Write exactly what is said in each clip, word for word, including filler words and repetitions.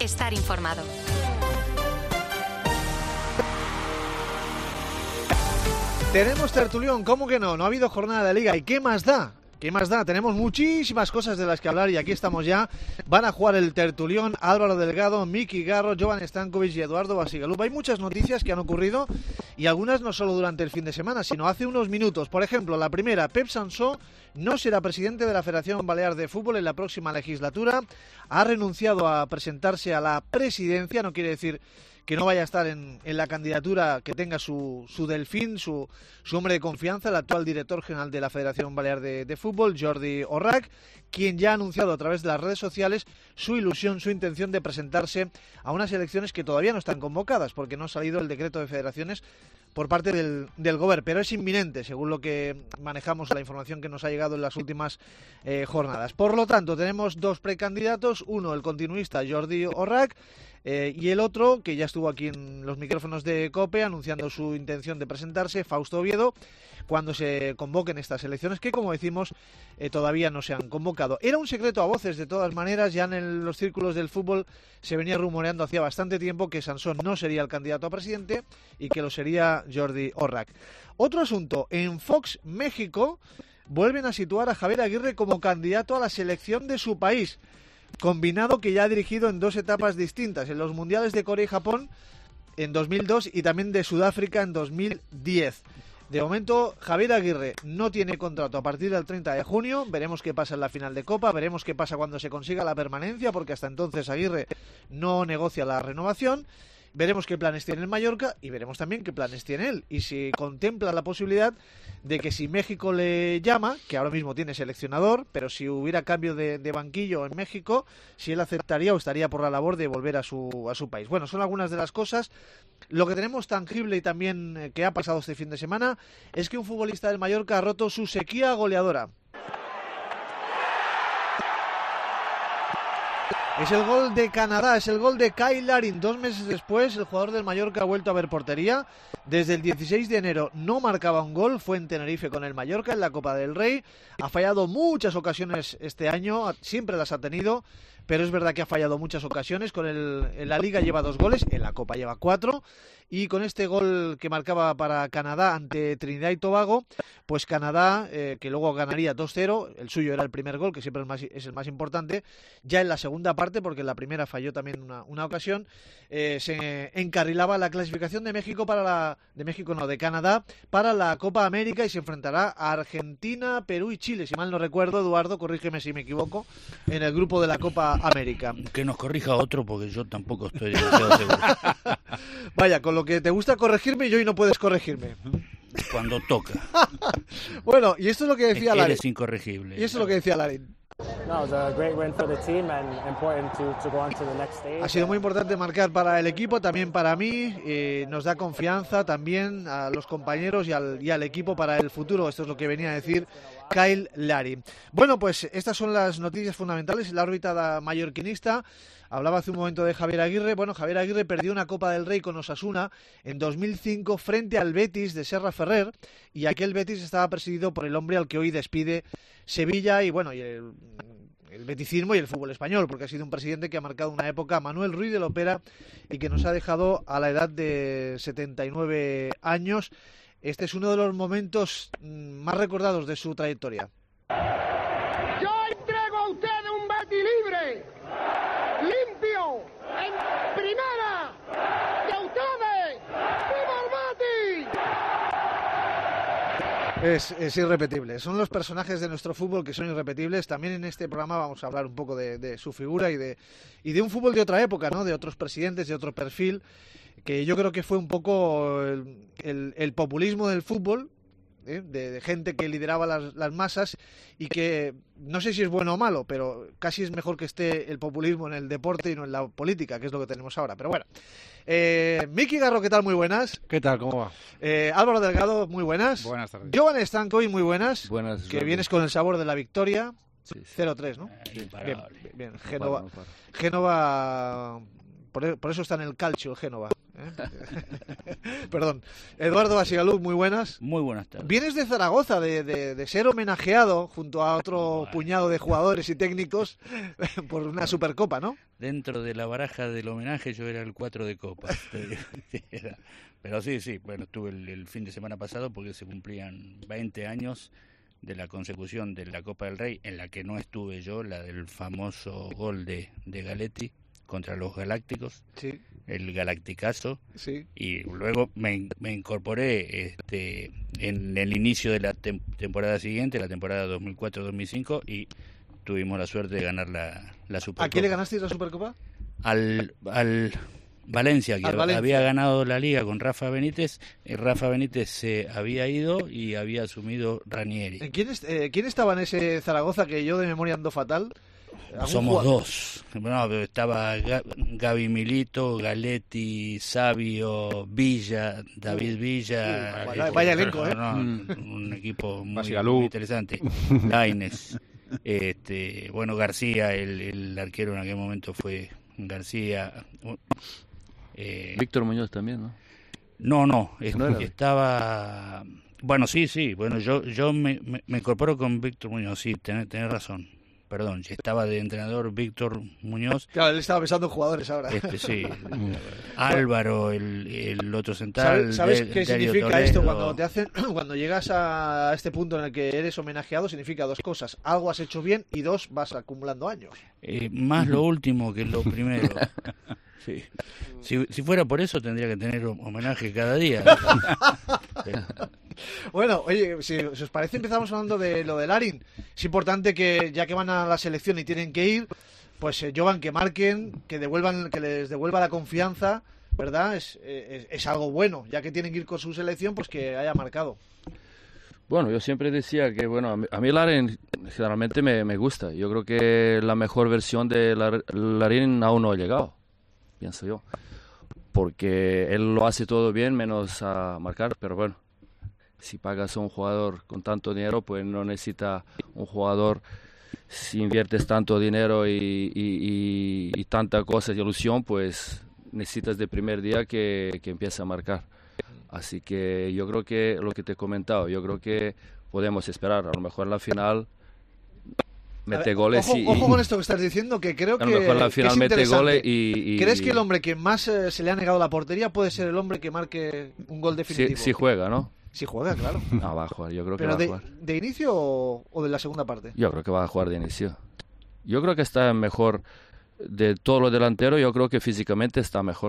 estar informado. Tenemos tertulión, ¿cómo que no? No ha habido jornada de Liga. ¿Y qué más da? ¿Qué más da? Tenemos muchísimas cosas de las que hablar y aquí estamos ya. Van a jugar el tertulión Álvaro Delgado, Miki Garro, Jovan Stankovic y Eduardo Basigalup. Hay muchas noticias que han ocurrido y algunas no solo durante el fin de semana, sino hace unos minutos. Por ejemplo, la primera, Pep Sansó no será presidente de la Federación Balear de Fútbol en la próxima legislatura. Ha renunciado a presentarse a la presidencia, no quiere decir que no vaya a estar en, en la candidatura, que tenga su, su delfín, su, su hombre de confianza, el actual director general de la Federación Balear de, de Fútbol, Jordi Orrac, quien ya ha anunciado a través de las redes sociales su ilusión, su intención de presentarse a unas elecciones que todavía no están convocadas, porque no ha salido el decreto de federaciones por parte del, del Govern, pero es inminente, según lo que manejamos, la información que nos ha llegado en las últimas eh, jornadas. Por lo tanto, tenemos dos precandidatos, uno el continuista Jordi Orrac, Eh, y el otro, que ya estuvo aquí en los micrófonos de COPE anunciando su intención de presentarse, Fausto Oviedo, cuando se convoquen estas elecciones, que como decimos, eh, todavía no se han convocado. Era un secreto a voces, de todas maneras, ya en el, los círculos del fútbol se venía rumoreando hacía bastante tiempo que Sansón no sería el candidato a presidente y que lo sería Jordi Orrac. Otro asunto, en Fox México vuelven a situar a Javier Aguirre como candidato a la selección de su país, combinado que ya ha dirigido en dos etapas distintas, en los mundiales de Corea y Japón en dos mil dos y también de Sudáfrica en dos mil diez. De momento, Javier Aguirre no tiene contrato a partir del treinta de junio, veremos qué pasa en la final de Copa, veremos qué pasa cuando se consiga la permanencia, porque hasta entonces Aguirre no negocia la renovación. Veremos qué planes tiene el Mallorca y veremos también qué planes tiene él. Y si contempla la posibilidad de que si México le llama, que ahora mismo tiene seleccionador, pero si hubiera cambio de, de banquillo en México, si él aceptaría o estaría por la labor de volver a su, a su país. Bueno, son algunas de las cosas. Lo que tenemos tangible y también eh, que ha pasado este fin de semana es que un futbolista del Mallorca ha roto su sequía goleadora. Es el gol de Canadá, es el gol de Kyle Larin. Dos meses después, el jugador del Mallorca ha vuelto a ver portería. Desde el dieciséis de enero no marcaba un gol, fue en Tenerife con el Mallorca en la Copa del Rey. Ha fallado muchas ocasiones este año, siempre las ha tenido, pero es verdad que ha fallado muchas ocasiones. Con el, en la Liga lleva dos goles, en la Copa lleva cuatro. Y con este gol que marcaba para Canadá ante Trinidad y Tobago, pues Canadá, eh, que luego ganaría dos cero, el suyo era el primer gol, que siempre es, el más, es el más importante, ya en la segunda parte, porque en la primera falló también una, una ocasión, eh, se encarrilaba la clasificación de México para la, de México no, de Canadá, para la Copa América y se enfrentará a Argentina, Perú y Chile, si mal no recuerdo, Eduardo, corrígeme si me equivoco, en el grupo de la Copa América. Que nos corrija otro, porque yo tampoco estoy demasiado seguro. Vaya, con lo que te gusta corregirme y hoy no puedes corregirme. Cuando toca. Bueno, y esto es lo que decía Larin. Eres incorregible. Y eso es lo que decía Larin. Ha sido muy importante marcar para el equipo, también para mí, eh, nos da confianza también a los compañeros y al, y al equipo para el futuro. Esto es lo que venía a decir Kyle Larin. Bueno, pues estas son las noticias fundamentales. La órbita mallorquinista. Hablaba hace un momento de Javier Aguirre. Bueno, Javier Aguirre perdió una Copa del Rey con Osasuna en dos mil cinco frente al Betis de Serra Ferrer, y aquel Betis estaba presidido por el hombre al que hoy despide Sevilla y bueno, y el, el beticismo y el fútbol español, porque ha sido un presidente que ha marcado una época, Manuel Ruiz de Lopera, y que nos ha dejado a la edad de setenta y nueve años. Este es uno de los momentos más recordados de su trayectoria. Yo entrego a ustedes un Betis libre, limpio, en primera, de ustedes. ¡Viva el Betis! Es, es irrepetible. Son los personajes de nuestro fútbol que son irrepetibles. También en este programa vamos a hablar un poco de, de su figura y de, y de un fútbol de otra época, ¿no? De otros presidentes, de otro perfil, que yo creo que fue un poco el, el, el populismo del fútbol, ¿eh? de, de gente que lideraba las, las masas y que no sé si es bueno o malo, pero casi es mejor que esté el populismo en el deporte y no en la política, que es lo que tenemos ahora. Pero bueno, eh, Miki Garro, ¿qué tal? Muy buenas. ¿Qué tal? ¿Cómo va? Eh, Álvaro Delgado, muy buenas. Buenas tardes. Jovan Stankovic, muy buenas. Buenas. Que vienes con el sabor de la victoria. Sí, sí. cero tres, ¿no? Sí, bien, bien, bien. No Génova, paro, no paro. Génova por, por eso está en el calcio, el Génova. ¿eh? ¿eh? Perdón. Eduardo Basigalú, muy buenas. Muy buenas tardes. Vienes de Zaragoza, de, de, de ser homenajeado junto a otro bueno. puñado de jugadores y técnicos por una Supercopa, ¿no? Dentro de la baraja del homenaje yo era el cuatro de copa. Pero sí, sí, bueno, estuve el, el fin de semana pasado porque se cumplían veinte años de la consecución de la Copa del Rey, en la que no estuve yo, la del famoso gol de, de Galetti contra los Galácticos, sí. el Galacticazo, sí. y luego me, me incorporé este, en el inicio de la tem- temporada siguiente, la temporada dos mil cuatro dos mil cinco, y tuvimos la suerte de ganar la, la Supercopa. ¿A quién le ganasteis la Supercopa? Al... al Valencia, que Valencia. había ganado la liga con Rafa Benítez. eh, Rafa Benítez se había ido y había asumido Ranieri. ¿Quién, es, eh, ¿Quién estaba en ese Zaragoza que yo de memoria ando fatal? Somos jugador? dos. Bueno, estaba Gaby Milito, Galetti, Sabio, Villa, David Villa. Uh, vaya, vaya elenco, ¿eh? No, un equipo muy, Basigalú. muy interesante. Lainez. Este, bueno, García, el, el arquero en aquel momento fue García. Eh, Víctor Muñoz también, ¿no? No, no, es, ¿No era? estaba... Bueno, sí, sí, bueno, yo yo me, me, me incorporo con Víctor Muñoz, sí, tenés, tenés razón, perdón, estaba de entrenador Víctor Muñoz. Claro, él estaba pensando en jugadores ahora. Este, sí, Álvaro, el, el otro central. ¿Sabes, ¿sabes de, qué Dario significa Toledo. esto? Cuando te hacen, cuando llegas a este punto en el que eres homenajeado, significa dos cosas. Algo has hecho bien y dos, vas acumulando años. Eh, más lo último que lo primero. Sí. Si, si fuera por eso tendría que tener homenaje cada día. Bueno, oye, si, si os parece empezamos hablando de lo de Larin. Es importante que ya que van a la selección y tienen que ir, pues eh, Jovan, que marquen, que devuelvan, que les devuelva la confianza, ¿verdad? Es, es, es algo bueno, ya que tienen que ir con su selección, pues que haya marcado. Bueno, yo siempre decía que, bueno, a mí, a mí Larin generalmente me, me gusta. Yo creo que la mejor versión de Lar, Larin aún no ha llegado, pienso yo. Porque él lo hace todo bien, menos a marcar, pero bueno, si pagas a un jugador con tanto dinero, pues no necesita un jugador, si inviertes tanto dinero y, y, y, y tanta cosa y ilusión, pues necesitas de primer día que, que empiece a marcar. Así que yo creo que lo que te he comentado, yo creo que podemos esperar, a lo mejor en la final mete ver, goles ojo, y... Ojo con esto que estás diciendo, que creo que, a lo mejor en la final que es mete interesante. goles y, y... ¿Crees que el hombre que más eh, se le ha negado la portería puede ser el hombre que marque un gol definitivo? Si, si juega, ¿no? Si juega, claro. No, va a jugar, yo creo que ¿Pero va a de, jugar. de inicio o, o de la segunda parte? Yo creo que va a jugar de inicio. Yo creo que está mejor de todos los delanteros, yo creo que físicamente está mejor.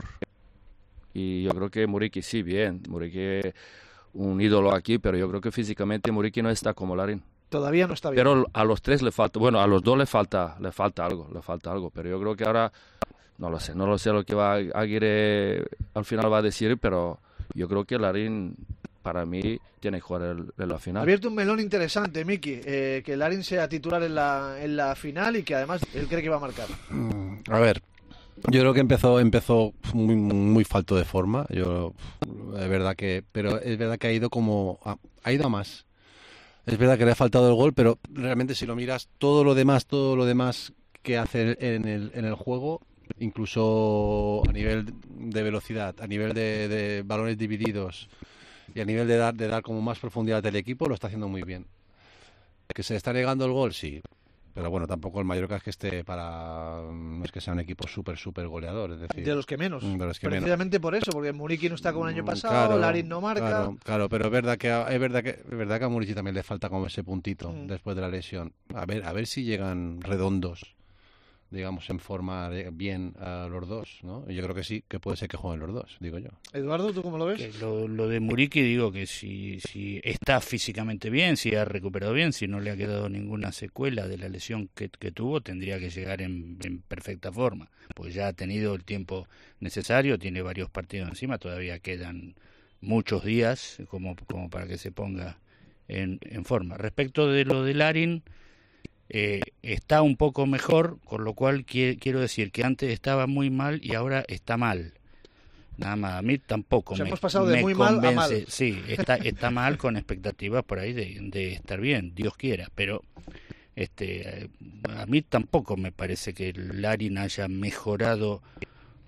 Y yo creo que Muriqui sí, bien. Muriqui un ídolo aquí, pero yo creo que físicamente Muriqui no está como Larin. Todavía no está bien. Pero a los tres le falta, bueno, a los dos le falta, le falta algo, le falta algo. Pero yo creo que ahora, no lo sé, no lo sé lo que va Aguirre al final va a decir, pero yo creo que Larin, para mí, tiene que jugar el, en la final. Ha abierto un melón interesante, Miki, eh, que Larin sea titular en la, en la final y que además él cree que va a marcar. A ver, yo creo que empezó empezó muy, muy falto de forma. Yo es verdad que, pero es verdad que ha ido como ha, ha ido a más. Es verdad que le ha faltado el gol, pero realmente si lo miras todo lo demás, todo lo demás que hace en el en el juego, incluso a nivel de velocidad, a nivel de, de balones divididos y a nivel de dar de dar como más profundidad del equipo, lo está haciendo muy bien. ¿Que se le está negando el gol? Sí. Pero bueno, tampoco el Mallorca es que esté para... No es que sea un equipo súper, súper goleador. Es decir, de los que menos. De los que Precisamente menos. por eso, porque Muriqui no está como el año pasado, claro, Larin no marca. Claro, claro, pero es verdad que a, es verdad que es verdad que a Muriqui también le falta como ese puntito Mm. después de la lesión. A ver, a ver si llegan redondos, digamos, en forma de- bien a los dos, ¿no? Y yo creo que sí, que puede ser que jueguen los dos, digo yo. Eduardo, ¿tú cómo lo ves? Que lo, lo de Muriqui, digo que si, si está físicamente bien, si ha recuperado bien, si no le ha quedado ninguna secuela de la lesión que, que tuvo, tendría que llegar en, en perfecta forma, pues ya ha tenido el tiempo necesario, tiene varios partidos encima, todavía quedan muchos días como, como para que se ponga en, en forma. Respecto de lo de Larin, eh, está un poco mejor, con lo cual qui- quiero decir que antes estaba muy mal y ahora está mal. Nada más, a mí tampoco O sea, me, hemos pasado de me muy mal a convence. mal. Sí, está, está mal con expectativas por ahí de, de estar bien, Dios quiera, pero este, eh, a mí tampoco me parece que Larin haya mejorado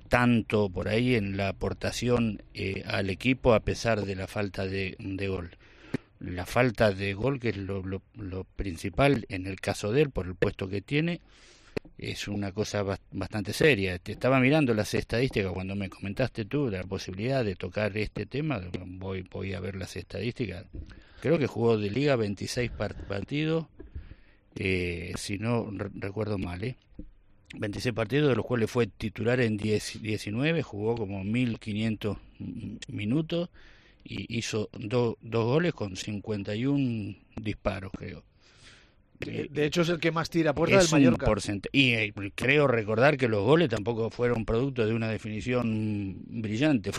tanto por ahí en la aportación eh, al equipo a pesar de la falta de, de gol. La falta de gol, que es lo, lo, lo principal en el caso de él, por el puesto que tiene, es una cosa bastante seria. Te estaba mirando las estadísticas cuando me comentaste tú de la posibilidad de tocar este tema. Voy, voy a ver las estadísticas. Creo que jugó de liga veintiséis partidos, eh, si no re- recuerdo mal, ¿eh? veintiséis partidos, de los cuales fue titular en diez, diecinueve, jugó como mil quinientos minutos y hizo do, dos goles con cincuenta y uno disparos, creo. De, de hecho es el que más tira a puerta Es del Mallorca. Un porcent- y eh, creo recordar que los goles tampoco fueron producto de una definición brillante.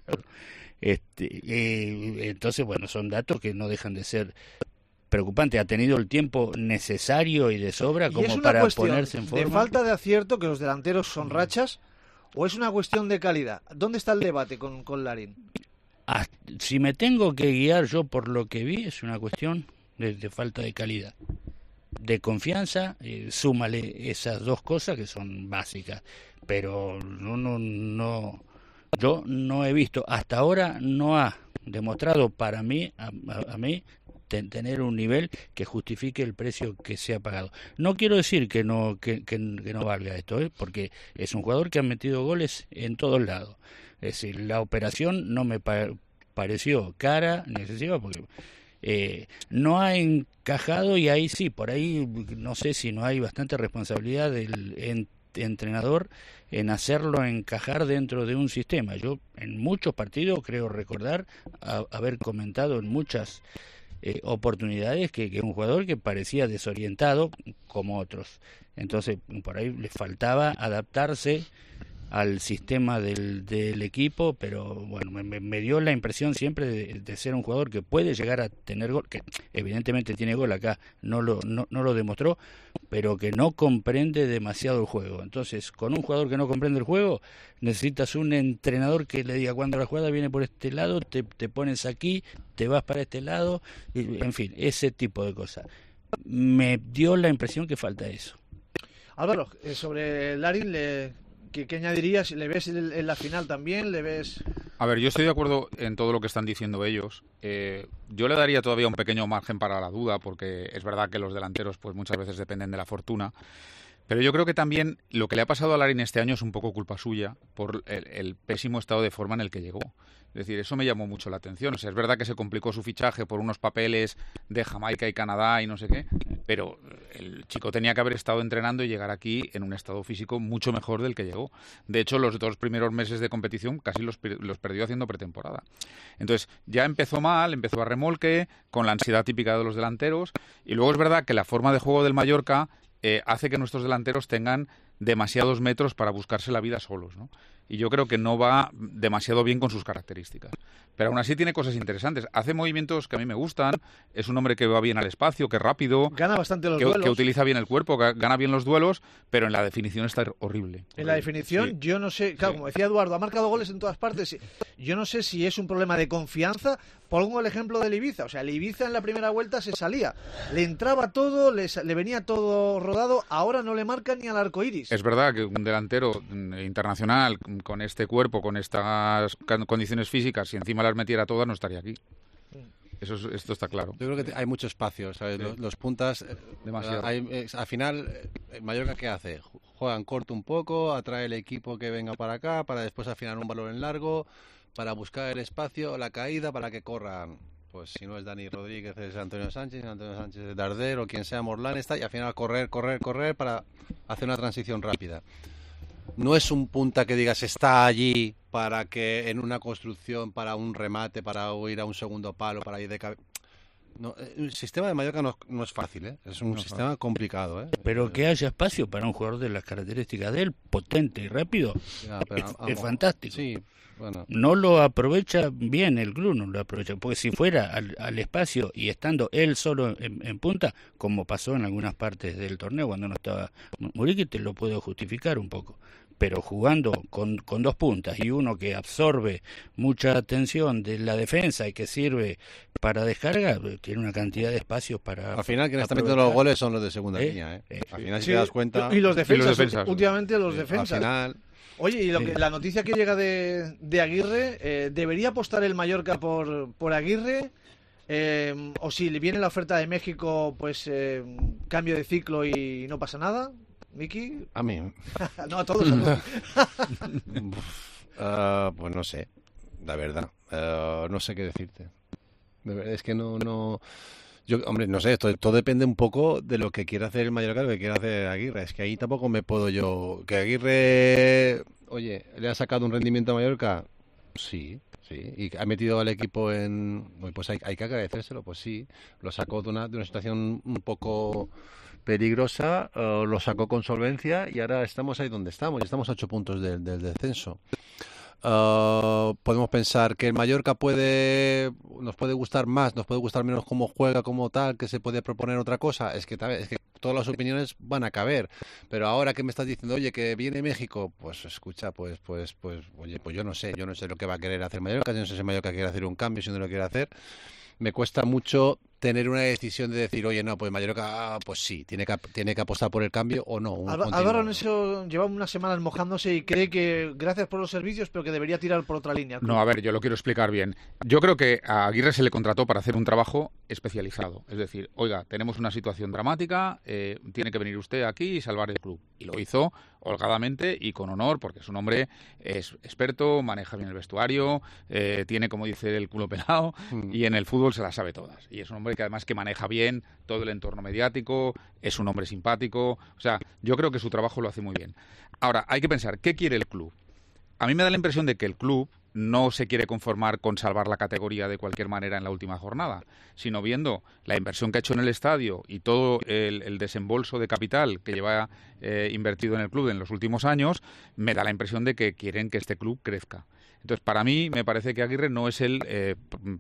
este, eh, entonces, bueno, son datos que no dejan de ser preocupantes. Ha tenido el tiempo necesario y de sobra ¿Y como es una para cuestión ponerse en forma. de falta de acierto que los delanteros son rachas o es una cuestión de calidad? ¿Dónde está el debate con, con Larín? Ah, si me tengo que guiar yo por lo que vi, es una cuestión de, de falta de calidad, de confianza. Eh, súmale esas dos cosas que son básicas, pero no, no, no, yo no he visto hasta ahora, no ha demostrado para mí, a, a, a mí, ten, tener un nivel que justifique el precio que se ha pagado. No quiero decir que no que, que, que no valga esto, ¿eh? Porque es un jugador que ha metido goles en todos lados. Es decir, la operación no me pa- pareció cara ni excesiva porque eh, no ha encajado, y ahí sí, por ahí no sé si no hay bastante responsabilidad del en, entrenador en hacerlo encajar dentro de un sistema. Yo en muchos partidos creo recordar a, haber comentado en muchas eh, oportunidades que, que un jugador que parecía desorientado como otros. Entonces por ahí le faltaba adaptarse al sistema del, del equipo, pero bueno, me, me dio la impresión siempre de, de ser un jugador que puede llegar a tener gol, que evidentemente tiene gol, acá no lo, no, no lo demostró, pero que no comprende demasiado el juego. Entonces, con un jugador que no comprende el juego, necesitas un entrenador que le diga cuando la jugada viene por este lado, te, te pones aquí, te vas para este lado, y, en fin, ese tipo de cosas. Me dio la impresión que falta eso. Álvaro, eh, sobre Larín, le... ¿Qué, ¿Qué añadirías? ¿Le ves en, en la final también? ¿Le ves...? A ver, yo estoy de acuerdo en todo lo que están diciendo ellos. Eh, yo le daría todavía un pequeño margen para la duda, porque es verdad que los delanteros pues muchas veces dependen de la fortuna. Pero yo creo que también lo que le ha pasado a Larín este año es un poco culpa suya por el, el pésimo estado de forma en el que llegó. Es decir, eso me llamó mucho la atención. O sea, es verdad que se complicó su fichaje por unos papeles de Jamaica y Canadá y no sé qué, pero el chico tenía que haber estado entrenando y llegar aquí en un estado físico mucho mejor del que llegó. De hecho, los dos primeros meses de competición casi los, los perdió haciendo pretemporada. Entonces, ya empezó mal, empezó a remolque, con la ansiedad típica de los delanteros, y luego es verdad que la forma de juego del Mallorca eh, hace que nuestros delanteros tengan demasiados metros para buscarse la vida solos, ¿no? Y yo creo que no va demasiado bien con sus características. Pero aún así tiene cosas interesantes. Hace movimientos que a mí me gustan, es un hombre que va bien al espacio, que es rápido, gana bastante los que, duelos. que utiliza bien el cuerpo, que gana bien los duelos, pero en la definición está horrible. En la definición, Sí. yo no sé, claro, Sí. como decía Eduardo, ha marcado goles en todas partes. Yo no sé si es un problema de confianza. Pongo el ejemplo del Ibiza. O sea, el Ibiza en la primera vuelta se salía. Le entraba todo, le, le venía todo rodado. Ahora no le marcan ni al arco iris. Es verdad que un delantero mm, internacional con este cuerpo, con estas can- condiciones físicas, si encima las metiera todas, no estaría aquí. Eso es- esto está claro. Yo creo que te- hay mucho espacio, ¿sabes? Sí. Los, los puntas, eh, Demasiado. hay- eh, al final, eh, el Mallorca, ¿qué hace? Ju- Juegan corto un poco, atrae el equipo que venga para acá, para después afinar un balón en largo, para buscar el espacio, la caída, para que corran. Pues si no es Dani Rodríguez, es Antonio Sánchez, Antonio Sánchez es Darder o quien sea, Morlán está, y al final correr, correr, correr para hacer una transición rápida. No es un punta que digas está allí para que en una construcción, para un remate, para ir a un segundo palo, para ir de cabeza. No, el sistema de Mallorca no, no es fácil, ¿eh? Es un No, sistema complicado, ¿eh? Pero que haya espacio para un jugador de las características de él, potente y rápido, Ya, pero, es, vamos, es fantástico. Sí, bueno. No lo aprovecha bien el club, no lo aprovecha, porque si fuera al, al espacio y estando él solo en, en punta, como pasó en algunas partes del torneo cuando no estaba Muriqui, te lo puedo justificar un poco. Pero jugando con, con dos puntas y uno que absorbe mucha atención de la defensa y que sirve para descarga, tiene una cantidad de espacios para Al final quienes están aprovechar. metiendo los goles son los de segunda ¿Eh? línea, ¿eh? Eh, Al final, si Sí, te das cuenta, y los defensas, defensas. últimamente los al defensas. final Oye, y lo que, la noticia que llega de, de Aguirre, eh, ¿debería apostar el Mallorca por, por Aguirre? Eh, o si le viene la oferta de México, pues eh, cambio de ciclo y no pasa nada. ¿Miki? A mí. No, a todos. uh, pues no sé, la verdad. Uh, no sé qué decirte. De verdad, es que no... no... Yo, hombre, no sé, esto todo depende un poco de lo que quiera hacer el Mallorca, lo que quiera hacer Aguirre. Es que ahí tampoco me puedo yo... Que Aguirre, oye, ¿le ha sacado un rendimiento a Mallorca? Sí, sí. Y ha metido al equipo en... Pues hay, hay que agradecérselo, pues sí. Lo sacó de una, de una situación un poco peligrosa, uh, lo sacó con solvencia y ahora estamos ahí donde estamos. Y estamos a ocho puntos del, del descenso. Uh, podemos pensar que el Mallorca puede nos puede gustar más, nos puede gustar menos cómo juega, como tal, que se puede proponer otra cosa. Es que, es que todas las opiniones van a caber, pero ahora que me estás diciendo, oye, que viene México, pues escucha, pues pues pues oye, pues yo no sé, yo no sé lo que va a querer hacer Mallorca, yo no sé si Mallorca quiere hacer un cambio, si no lo quiere hacer. Me cuesta mucho tener una decisión de decir, oye, no, pues Mallorca, ah, pues sí, tiene que, tiene que apostar por el cambio o no. Álvaro en eso lleva unas semanas mojándose y cree que gracias por los servicios, pero que debería tirar por otra línea. No, a ver, yo lo quiero explicar bien. Yo creo que a Aguirre se le contrató para hacer un trabajo especializado. Es decir, oiga, tenemos una situación dramática, eh, tiene que venir usted aquí y salvar el club. Y lo hizo holgadamente y con honor, porque es un hombre es experto, maneja bien el vestuario, eh, tiene, como dice, el culo pelado mm. y en el fútbol se las sabe todas. Y es un hombre que además que maneja bien todo el entorno mediático, es un hombre simpático. O sea, yo creo que su trabajo lo hace muy bien. Ahora, hay que pensar, ¿qué quiere el club? A mí me da la impresión de que el club no se quiere conformar con salvar la categoría de cualquier manera en la última jornada, sino viendo la inversión que ha hecho en el estadio y todo el, el desembolso de capital que lleva eh, invertido en el club en los últimos años, me da la impresión de que quieren que este club crezca. Entonces, para mí, me parece que Aguirre no es el eh,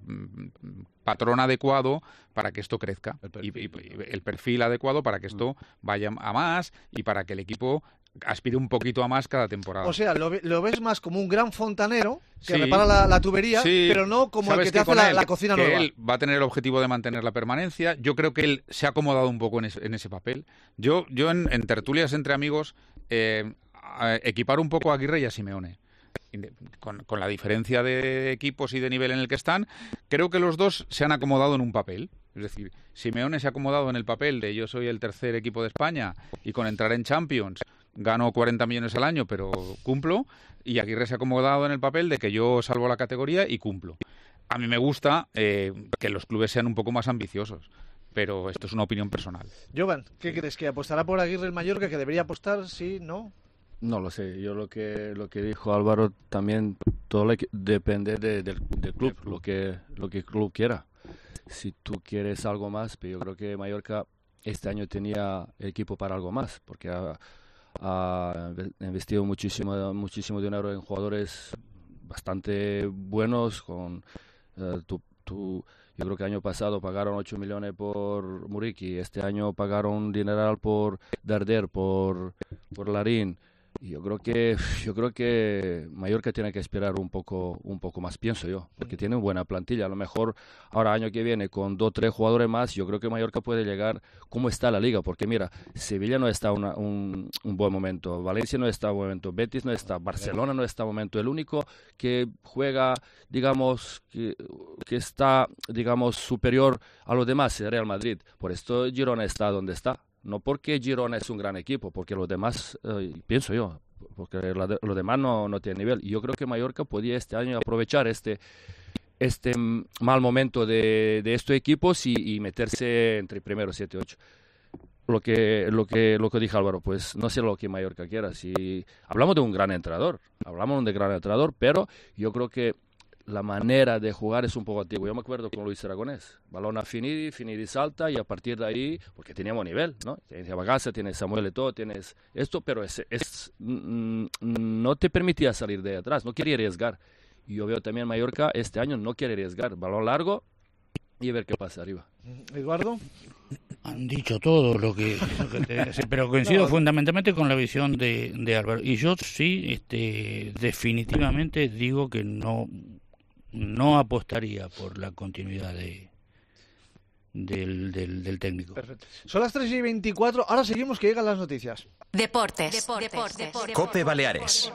patrón adecuado para que esto crezca, el perfil, y, y, el perfil adecuado para que esto vaya a más y para que el equipo aspire un poquito a más cada temporada. O sea, lo, lo ves más como un gran fontanero que sí, repara la, la tubería, sí, pero no como el que te hace la, él, la cocina que nueva. Él va a tener el objetivo de mantener la permanencia. Yo creo que él se ha acomodado un poco en, es, en ese papel. Yo, yo en, en tertulias entre amigos, eh, equipar un poco a Aguirre y a Simeone. Con, con la diferencia de equipos y de nivel en el que están, creo que los dos se han acomodado en un papel. Es decir, Simeone se ha acomodado en el papel de yo soy el tercer equipo de España y con entrar en Champions gano cuarenta millones al año, pero cumplo. Y Aguirre se ha acomodado en el papel de que yo salvo la categoría y cumplo. A mí me gusta eh, que los clubes sean un poco más ambiciosos, pero esto es una opinión personal. Jovan, ¿qué crees? ¿Que apostará por Aguirre el Mallorca? ¿Que debería apostar? ¿Sí? ¿No? No lo sé. Yo lo que lo que dijo Álvaro también todo le, depende de, del, del club, lo que lo que el club quiera. Si tú quieres algo más, pero yo creo que Mallorca este año tenía equipo para algo más, porque ha, ha investido muchísimo muchísimo dinero en jugadores bastante buenos. Con uh, tu, tu, yo creo que el año pasado pagaron ocho millones por Muriqui, este año pagaron un dineral por Darder, por por Larín. Y yo creo que yo creo que Mallorca tiene que esperar un poco un poco más, pienso yo, porque tiene una buena plantilla. A lo mejor ahora año que viene con dos tres jugadores más, yo creo que Mallorca puede llegar como está la liga, porque mira, Sevilla no está una, un un buen momento, Valencia no está en buen momento, Betis no está, Barcelona no está en momento. El único que juega, digamos, que, que está, digamos, superior a los demás es Real Madrid. Por esto Girona está donde está. No porque Girona es un gran equipo, porque los demás, eh, pienso yo, porque la de, los demás no, no tienen nivel. Y yo creo que Mallorca podía este año aprovechar este este mal momento de, de estos equipos y, y meterse entre primero siete ocho. Lo que lo que lo que dijo Álvaro, pues no sé lo que Mallorca quiera. Si hablamos de un gran entrenador, hablamos de un gran entrenador, pero yo creo que la manera de jugar es un poco antigua. Yo me acuerdo con Luis Aragonés. Balón a Finidi, Finidi salta y a partir de ahí, porque teníamos nivel, ¿no? Tienes a Bagassa, tienes Samuel Eto'o, tienes esto, pero es, es, mm, no te permitía salir de atrás, no quería arriesgar. Y yo veo también Mallorca este año no quiere arriesgar. Balón largo y a ver qué pasa arriba. Eduardo. Han dicho todo lo que, lo que te, pero coincido no. fundamentalmente con la visión de, de Álvaro. Y yo sí, este, definitivamente digo que no... no apostaría por la continuidad de del, del, del técnico. Perfecto. Son las tres y veinticuatro, ahora seguimos que llegan las noticias. Deportes. Deportes. Deportes. Cope Baleares.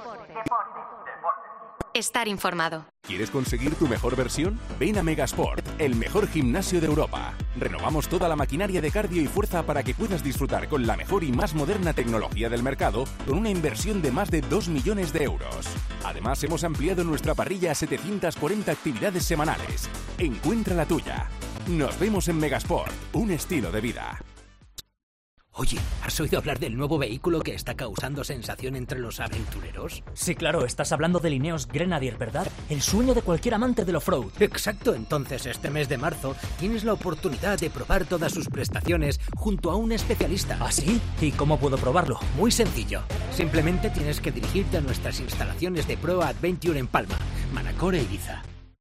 Estar informado. ¿Quieres conseguir tu mejor versión? Ven a Megasport, el mejor gimnasio de Europa. Renovamos toda la maquinaria de cardio y fuerza para que puedas disfrutar con la mejor y más moderna tecnología del mercado con una inversión de más de dos millones de euros. Además, hemos ampliado nuestra parrilla a setecientas cuarenta actividades semanales. Encuentra la tuya. Nos vemos en Megasport, un estilo de vida. Oye, ¿has oído hablar del nuevo vehículo que está causando sensación entre los aventureros? Sí, claro, estás hablando del Ineos Grenadier, ¿verdad? El sueño de cualquier amante del off-road. Exacto, entonces este mes de marzo tienes la oportunidad de probar todas sus prestaciones junto a un especialista. ¿Ah, sí? ¿Y cómo puedo probarlo? Muy sencillo. Simplemente tienes que dirigirte a nuestras instalaciones de Pro Adventure en Palma, Manacor e Ibiza.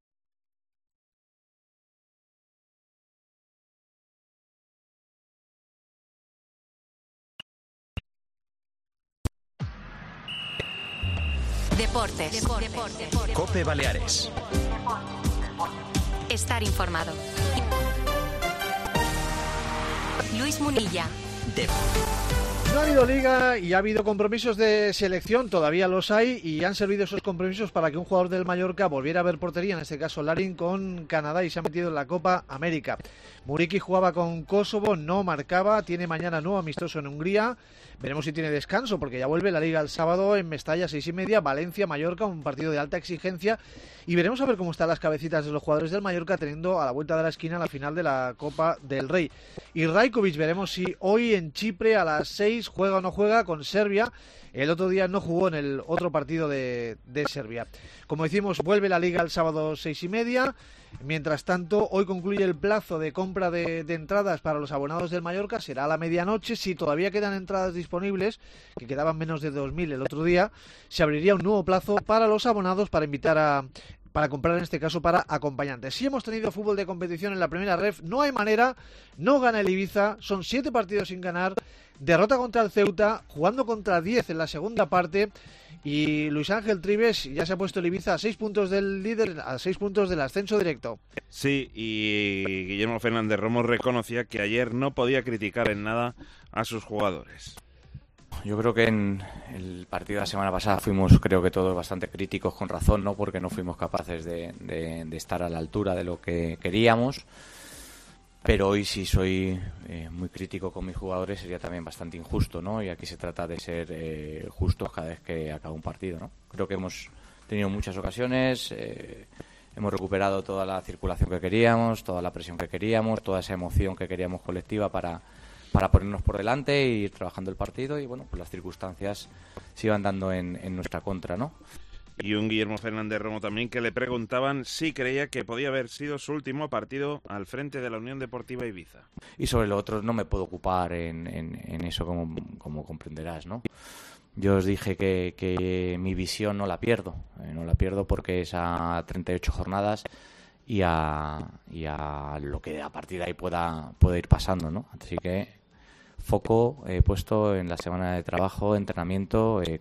Deportes. Deportes. Cope Baleares. Estar informado. Luis Munilla. No ha habido liga y ha habido compromisos de selección, todavía los hay, y han servido esos compromisos para que un jugador del Mallorca volviera a ver portería, en este caso Larin, con Canadá, y se ha metido en la Copa América. Muriqui jugaba con Kosovo, no marcaba, tiene mañana nuevo amistoso en Hungría, veremos si tiene descanso, porque ya vuelve la liga el sábado en Mestalla, seis y media, Valencia, Mallorca, un partido de alta exigencia, y veremos a ver cómo están las cabecitas de los jugadores del Mallorca, teniendo a la vuelta de la esquina la final de la Copa del Rey. Y Rajkovic, veremos si hoy en Chipre a las seis juega o no juega con Serbia. El otro día no jugó en el otro partido de, de Serbia. Como decimos, vuelve la liga el sábado seis y media. Mientras tanto, hoy concluye el plazo de compra de, de entradas para los abonados del Mallorca. Será a la medianoche. Si todavía quedan entradas disponibles, que quedaban menos de dos mil el otro día, se abriría un nuevo plazo para los abonados para invitar a... para comprar, en este caso, para acompañantes. Si hemos tenido fútbol de competición en la primera ref, no hay manera, no gana el Ibiza, son siete partidos sin ganar, derrota contra el Ceuta, jugando contra diez en la segunda parte, y Luis Ángel Trives ya se ha puesto el Ibiza a seis puntos del líder, a seis puntos del ascenso directo. Sí, y Guillermo Fernández Romo reconocía que ayer no podía criticar en nada a sus jugadores. Yo creo que en el partido de la semana pasada fuimos, creo que todos, bastante críticos, con razón, ¿no? Porque no fuimos capaces de, de, de estar a la altura de lo que queríamos. Pero hoy sí soy eh, muy crítico con mis jugadores, sería también bastante injusto, ¿no? Y aquí se trata de ser eh, justos cada vez que acaba un partido, ¿no? Creo que hemos tenido muchas ocasiones, eh, hemos recuperado toda la circulación que queríamos, toda la presión que queríamos, toda esa emoción que queríamos colectiva para... para ponernos por delante e ir trabajando el partido, y bueno, pues las circunstancias se iban dando en, en nuestra contra, ¿no? Y un Guillermo Fernández Romo también, que le preguntaban si creía que podía haber sido su último partido al frente de la Unión Deportiva Ibiza. Y sobre lo otro no me puedo ocupar en, en, en eso, como, como comprenderás, ¿no? Yo os dije que, que mi visión no la pierdo, eh, no la pierdo porque es a treinta y ocho jornadas y a, y a lo que a partir de ahí pueda, pueda ir pasando, ¿no? Así que foco he puesto en la semana de trabajo, entrenamiento. Eh.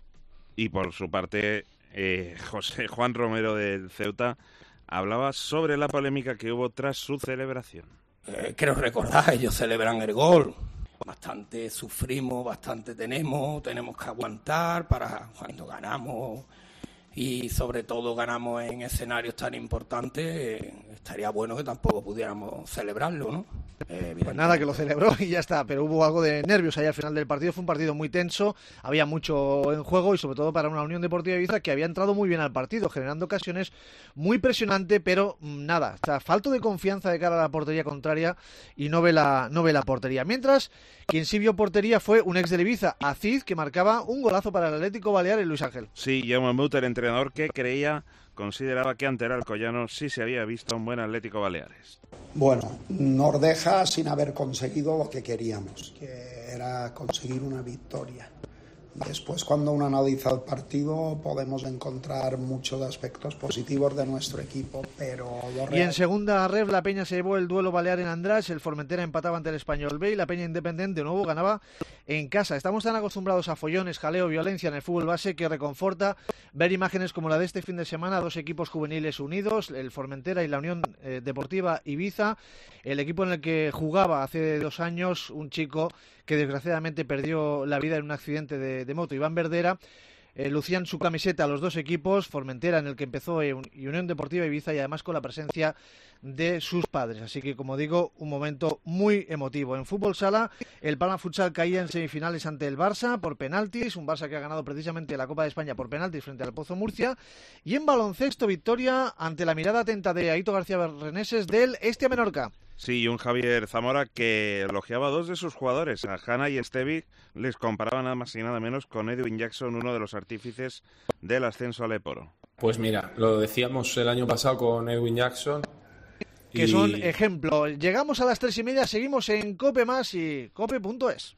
Y por su parte, eh, José Juan Romero del Ceuta hablaba sobre la polémica que hubo tras su celebración. Eh, quiero recordar, ellos celebran el gol. Bastante sufrimos, bastante tenemos, tenemos que aguantar para cuando ganamos. Y sobre todo ganamos en escenarios tan importantes, eh, estaría bueno que tampoco pudiéramos celebrarlo, ¿no? Eh, pues nada, que lo celebró y ya está, pero hubo algo de nervios ahí al final del partido, fue un partido muy tenso, había mucho en juego y sobre todo para una Unión Deportiva Ibiza que había entrado muy bien al partido, generando ocasiones, muy presionante, pero nada, o sea, falto de confianza de cara a la portería contraria y no ve la, no ve la portería. Mientras, quien sí vio portería fue un ex del Ibiza, Aziz, que marcaba un golazo para el Atlético Baleares, Luis Ángel. Sí, Jaume Mutter, entrenador que creía, consideraba que ante el Alcoyano sí se había visto un buen Atlético Baleares. Bueno, nos deja sin haber conseguido lo que queríamos, que era conseguir una victoria. Después, cuando uno analiza el partido, podemos encontrar muchos aspectos positivos de nuestro equipo, pero... Lo real... Y en segunda ref, la Peña se llevó el duelo balear en András, el Formentera empataba ante el Español B y la Peña Independiente de nuevo ganaba en casa. Estamos tan acostumbrados a follones, jaleo, violencia en el fútbol base que reconforta ver imágenes como la de este fin de semana, dos equipos juveniles unidos, el Formentera y la Unión eh, Deportiva Ibiza, el equipo en el que jugaba hace dos años un chico que desgraciadamente perdió la vida en un accidente de, de moto, Iván Verdera. Eh, lucían su camiseta a los dos equipos, Formentera en el que empezó y Unión Deportiva Ibiza, y además con la presencia de sus padres. Así que, como digo, un momento muy emotivo. En fútbol sala, el Palma Futsal caía en semifinales ante el Barça por penaltis, un Barça que ha ganado precisamente la Copa de España por penaltis frente al Pozo Murcia. Y en baloncesto, victoria ante la mirada atenta de Aito García Berreneses del Estia Menorca. Sí, y un Javier Zamora que elogiaba a dos de sus jugadores, a Hanna y Estevi, les comparaba nada más y nada menos con Edwin Jackson, uno de los artífices del ascenso al Leporo. Pues mira, lo decíamos el año pasado con Edwin Jackson. Que y... son ejemplo. Llegamos a las tres y media, seguimos en Cope Más y cope punto es.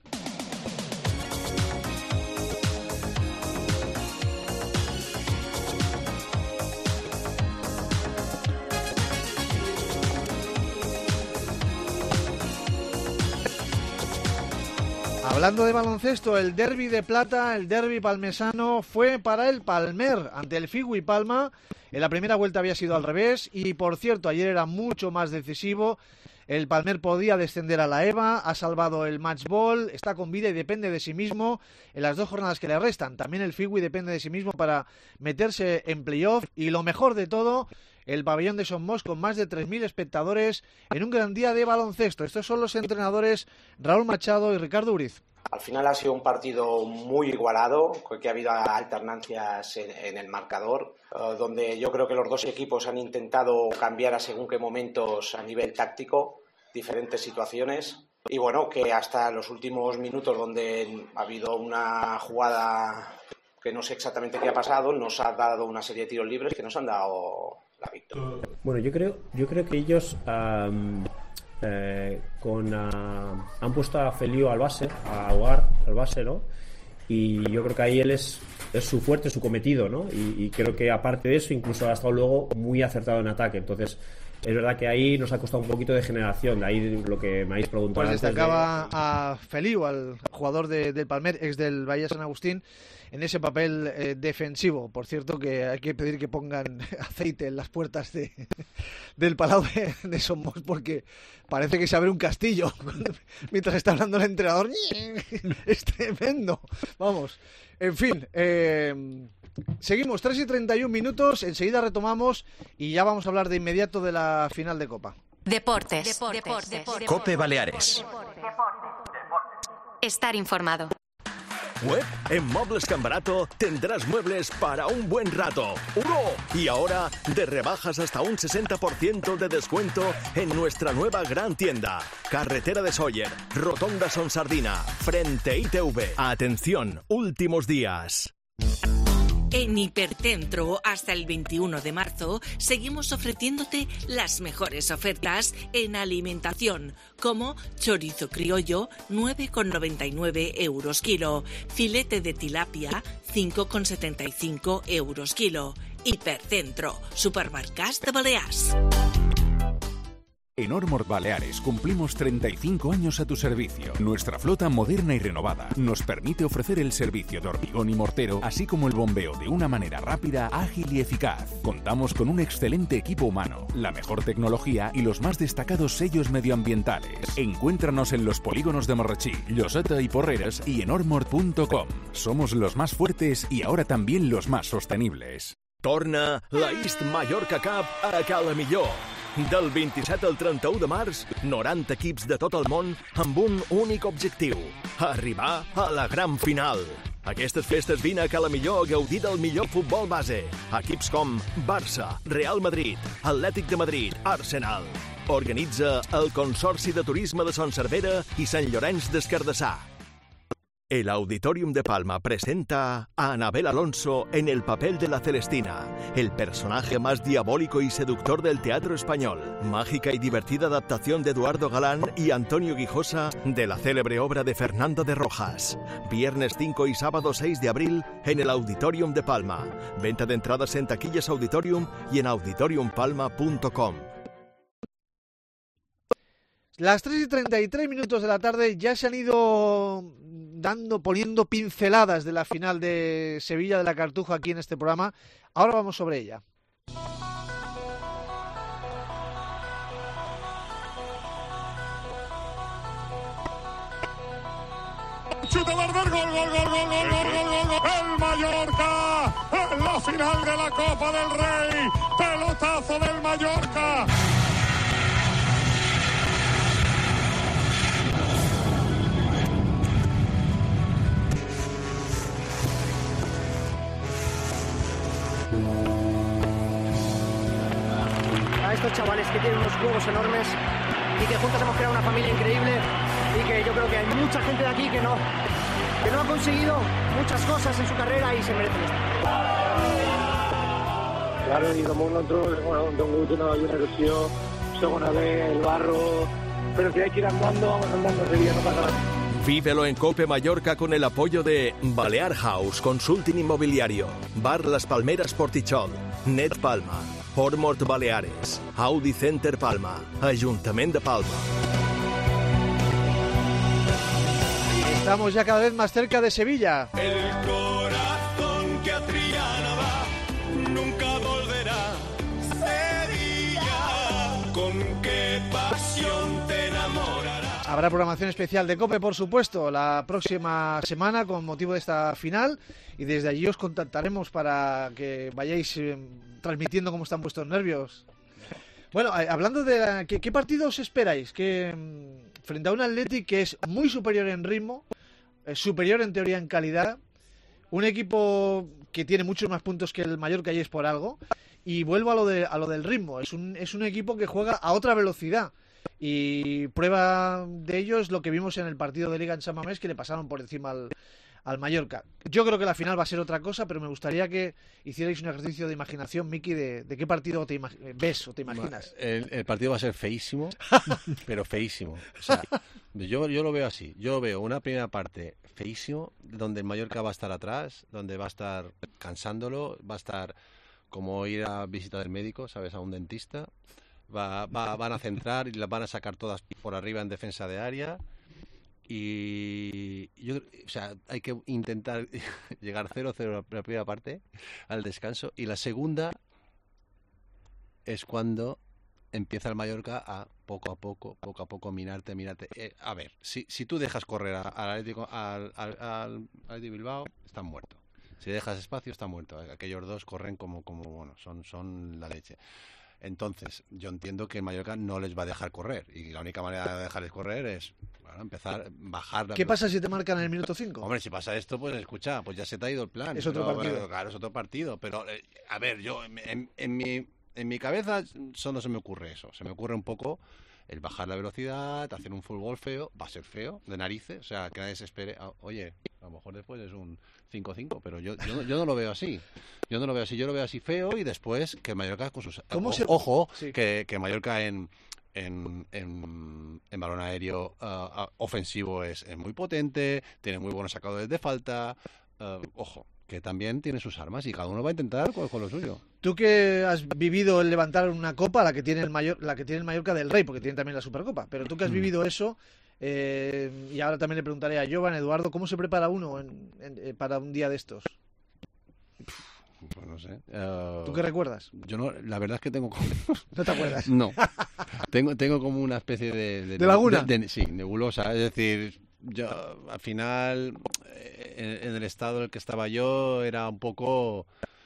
Hablando de baloncesto, el derbi de plata, el derbi palmesano, fue para el Palmer ante el Figui Palma. En la primera vuelta había sido al revés y, por cierto, ayer era mucho más decisivo. El Palmer podía descender a la E V A, ha salvado el match ball, está con vida y depende de sí mismo en las dos jornadas que le restan. También el Figui depende de sí mismo para meterse en playoff y, lo mejor de todo, el pabellón de Somos con más de tres mil espectadores en un gran día de baloncesto. Estos son los entrenadores Raúl Machado y Ricardo Uriz. Al final ha sido un partido muy igualado, que ha habido alternancias en, en el marcador, uh, donde yo creo que los dos equipos han intentado cambiar a según qué momentos a nivel táctico, diferentes situaciones. Y bueno, que hasta los últimos minutos, donde ha habido una jugada que no sé exactamente qué ha pasado, nos ha dado una serie de tiros libres que nos han dado la victoria. Bueno, yo creo, yo creo que ellos um, eh, con uh, han puesto a Feliu al base, a Aguar al base, ¿no? Y yo creo que ahí él es, es su fuerte, su cometido, ¿no? Y, y creo que aparte de eso, incluso ha estado luego muy acertado en ataque. Entonces, es verdad que ahí nos ha costado un poquito de generación, de ahí lo que me habéis preguntado. Pues antes destacaba de... a Feliu, al jugador de, del Palmer, ex del Valle San Agustín, en ese papel eh, defensivo. Por cierto, que hay que pedir que pongan aceite en las puertas de, del Palau de, de Somos, porque parece que se abre un castillo mientras está hablando el entrenador. Es tremendo. Vamos, en fin, eh, seguimos, tres y treinta y un minutos, enseguida retomamos y ya vamos a hablar de inmediato de la final de Copa. Deportes. Deportes. Deportes. Deportes. Cope Baleares. Estar informado. Web, en Muebles Cambarato tendrás muebles para un buen rato. ¡Uno! Y ahora, de rebajas hasta un sesenta por ciento de descuento en nuestra nueva gran tienda. Carretera de Sóller, Rotonda Son Sardina, frente I T V. Atención, últimos días. En Hipercentro, hasta el veintiuno de marzo, seguimos ofreciéndote las mejores ofertas en alimentación, como chorizo criollo, nueve con noventa y nueve euros kilo, filete de tilapia, cinco con setenta y cinco euros kilo. Hipercentro, Supermercats de Balears. En Ormord Baleares cumplimos treinta y cinco años a tu servicio. Nuestra flota moderna y renovada nos permite ofrecer el servicio de hormigón y mortero, así como el bombeo de una manera rápida, ágil y eficaz. Contamos con un excelente equipo humano, la mejor tecnología y los más destacados sellos medioambientales. Encuéntranos en los polígonos de Marratxí, Lloseta y Porreres y en ormord punto com. Somos los más fuertes y ahora también los más sostenibles. Torna la East Mallorca Cup a Cala Millor. Del vint-i-set al trenta-u de març, noranta equips de tot el món amb un únic objectiu: arribar a la gran final. Aquestes festes vine a Cala Millor a gaudir del millor futbol base. Equips com Barça, Real Madrid, Atlètic de Madrid, Arsenal. Organitza el Consorci de Turisme de Son Servera i Sant Llorenç des Cardassar. El Auditorium de Palma presenta a Anabel Alonso en el papel de la Celestina, el personaje más diabólico y seductor del teatro español. Mágica y divertida adaptación de Eduardo Galán y Antonio Guijosa de la célebre obra de Fernando de Rojas. Viernes cinco y sábado seis de abril en el Auditorium de Palma. Venta de entradas en taquillas Auditorium y en auditorium palma punto com. Las tres y treinta y tres minutos de la tarde ya se han ido dando, poniendo pinceladas de la final de Sevilla de la Cartuja aquí en este programa. Ahora vamos sobre ella. Chute Valverde, gol, gol, gol, gol, gol, gol, gol, gol, el Mallorca en la final de la Copa del Rey, pelotazo del Mallorca. A estos chavales que tienen unos huevos enormes y que juntos hemos creado una familia increíble y que yo creo que hay mucha gente de aquí que no, que no ha conseguido muchas cosas en su carrera y se merecen esto. Claro, y como nosotros, bueno, tengo una ilusión, segunda vez, el barro, pero si hay que ir andando, vamos andando, Sevilla, no pasa nada. Vívelo en Cope Mallorca con el apoyo de Balear House, Consulting Inmobiliario, Bar Las Palmeras Portichol, Net Palma, Hormort Baleares, Audi Center Palma, Ayuntamiento de Palma. Estamos ya cada vez más cerca de Sevilla. El corazón que a Triana va nunca volverá. Sevilla, con qué pasión te enamorará. Habrá programación especial de COPE, por supuesto, la próxima semana con motivo de esta final y desde allí os contactaremos para que vayáis eh, transmitiendo cómo están vuestros nervios. Bueno, eh, hablando de la, ¿qué, ¿qué partido os esperáis? Que mm, frente a un Athletic que es muy superior en ritmo, eh, superior en teoría en calidad, un equipo que tiene muchos más puntos que el Mallorca y es por algo, y vuelvo a lo, de, a lo del ritmo, es un, es un equipo que juega a otra velocidad. Y prueba de ello es lo que vimos en el partido de Liga en San Mamés, que le pasaron por encima al, al Mallorca. Yo creo que la final va a ser otra cosa, pero me gustaría que hicierais un ejercicio de imaginación, Miki, de, de qué partido te ves o te imaginas. El, el partido va a ser feísimo, pero feísimo. O sea, yo, yo lo veo así. Yo veo una primera parte feísimo, donde el Mallorca va a estar atrás, donde va a estar cansándolo, va a estar como ir a visita del médico, ¿sabes? A un dentista. Va, va, van a centrar y las van a sacar todas por arriba en defensa de área y yo, o sea, hay que intentar llegar cero cero la primera parte al descanso y la segunda es cuando empieza el Mallorca a poco a poco, poco a poco minarte, minarte. Eh, a ver, si, si tú dejas correr al Atlético al, al, al Atlético Bilbao, están muertos. Si dejas espacio, está muerto. Aquellos dos corren como, como bueno, son, son la leche. Entonces, yo entiendo que el Mallorca no les va a dejar correr y la única manera de dejarles correr es bueno, empezar, bajar... La ¿Qué pasa si te marcan en el minuto cinco? Hombre, si pasa esto, pues escucha, pues ya se te ha ido el plan. Es otro pero, partido. Bueno, claro, es otro partido, pero eh, a ver, yo en, en, en, mi, en mi cabeza solo se me ocurre eso, se me ocurre un poco el bajar la velocidad, hacer un fútbol feo, va a ser feo, de narices, o sea, que nadie se espere, ah, oye, a lo mejor después es un cinco cinco, pero yo, yo, yo no lo veo así. Yo no lo veo así, yo lo veo así feo y después que Mallorca con sus... ¿Cómo o, se... Ojo, sí. que, que Mallorca en, en, en, en balón aéreo uh, ofensivo es, es muy potente, tiene muy buenos sacadores de falta, uh, ojo, que también tiene sus armas y cada uno va a intentar con, con lo suyo. Tú que has vivido el levantar una copa, la que tiene el Mayor, la que tiene el Mallorca del Rey, porque tiene también la Supercopa, pero tú que has vivido eso, eh, y ahora también le preguntaré a Jovan, Eduardo, ¿cómo se prepara uno en, en, eh, para un día de estos? Pues no sé. Uh, ¿Tú qué recuerdas? Yo no, la verdad es que tengo... ¿No te acuerdas? No. tengo, tengo como una especie de... ¿De, ¿De laguna? De, de, sí, nebulosa. Es decir, yo al final, en, en el estado en el que estaba yo, era un poco...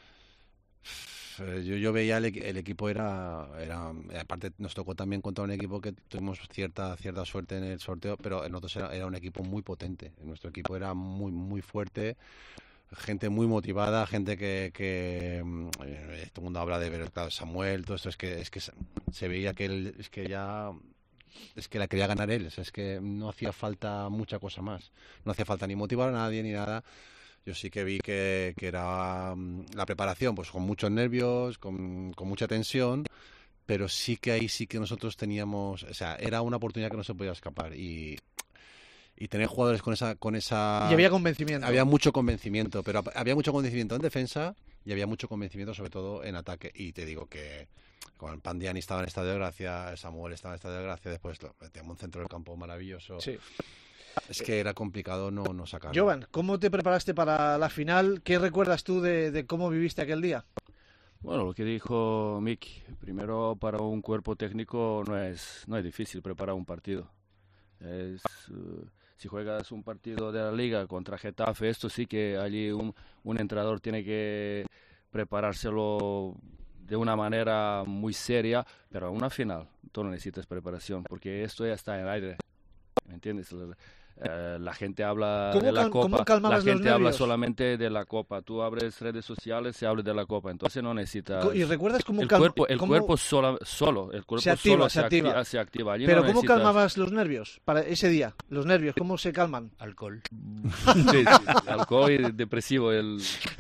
Yo, yo veía el, el equipo era, era... Aparte nos tocó también contra un equipo que tuvimos cierta cierta suerte en el sorteo, pero en nosotros era, era un equipo muy potente. Nuestro equipo era muy, muy fuerte. Gente muy motivada, gente que, que eh, todo el mundo habla de ver, claro, Samuel, todo esto es que es que se veía que él, es que ya es que la quería ganar él, o sea, es que no hacía falta mucha cosa más, no hacía falta ni motivar a nadie ni nada. Yo sí que vi que, que era um, la preparación, pues con muchos nervios, con, con mucha tensión, pero sí que ahí sí que nosotros teníamos, o sea, era una oportunidad que no se podía escapar y y tener jugadores con esa con esa y había convencimiento, había mucho convencimiento, pero había mucho convencimiento en defensa y había mucho convencimiento, sobre todo en ataque. Y te digo que con Pandiani estaba en Estadio de Gracia, Samuel estaba en Estadio de Gracia, después lo metíamos un centro del campo maravilloso. Sí. Es que era complicado no, no sacarlo. Jovan, ¿cómo te preparaste para la final? ¿Qué recuerdas tú de, de cómo viviste aquel día? Bueno, lo que dijo Miki, primero para un cuerpo técnico no es, no es difícil preparar un partido. Es, uh, si juegas un partido de la Liga contra Getafe, esto sí que allí un, un entrenador tiene que preparárselo de una manera muy seria, pero a una final tú no necesitas preparación, porque esto ya está en el aire, ¿me entiendes? Uh, la gente habla de la Copa, la gente habla solamente de la Copa. Tú abres redes sociales, se habla de la Copa, entonces no necesitas. ¿Y recuerdas cómo el cal... cuerpo, el cómo... cuerpo solo, solo, el cuerpo se activa, solo se activa. activa, se activa. Allí Pero no ¿cómo necesitas... calmabas los nervios para ese día? Los nervios, ¿cómo se calman? Alcohol. Sí, sí, alcohol y depresivo. El...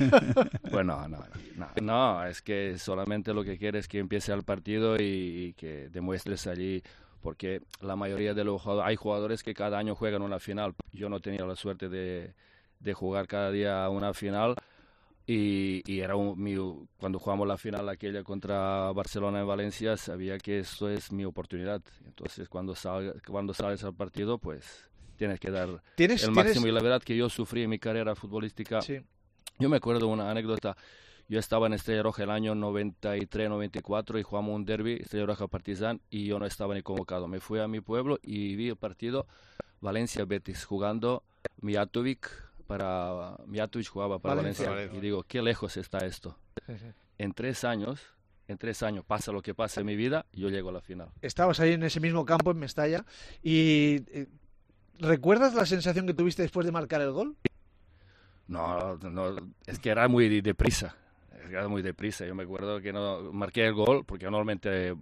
Bueno, no, no, no, es que solamente lo que quieres es que empiece el partido y, y que demuestres allí. Porque la mayoría de los jugadores, hay jugadores que cada año juegan una final. Yo no tenía la suerte de, de jugar cada día una final y, y era un, mi, cuando jugamos la final aquella contra Barcelona en Valencia, sabía que esto es mi oportunidad. Entonces cuando, salga, cuando sales al partido, pues tienes que dar ¿Tienes, el máximo. ¿tienes... Y la verdad que yo sufrí en mi carrera futbolística. Sí. Yo me acuerdo de una anécdota. Yo estaba en Estrella Roja el año noventa y tres noventa y cuatro y jugamos un derbi, Estrella Roja Partizan, y yo no estaba ni convocado. Me fui a mi pueblo y vi el partido Valencia-Betis jugando Mijatovic para Mijatovic jugaba para Valencia. Valencia. Y digo, qué lejos está esto. Sí, sí. En tres años, en tres años, pasa lo que pasa en mi vida, yo llego a la final. Estabas ahí en ese mismo campo en Mestalla y eh, ¿recuerdas la sensación que tuviste después de marcar el gol? No, no, es que era muy deprisa. Era muy deprisa. Yo me acuerdo que no marqué el gol porque yo normalmente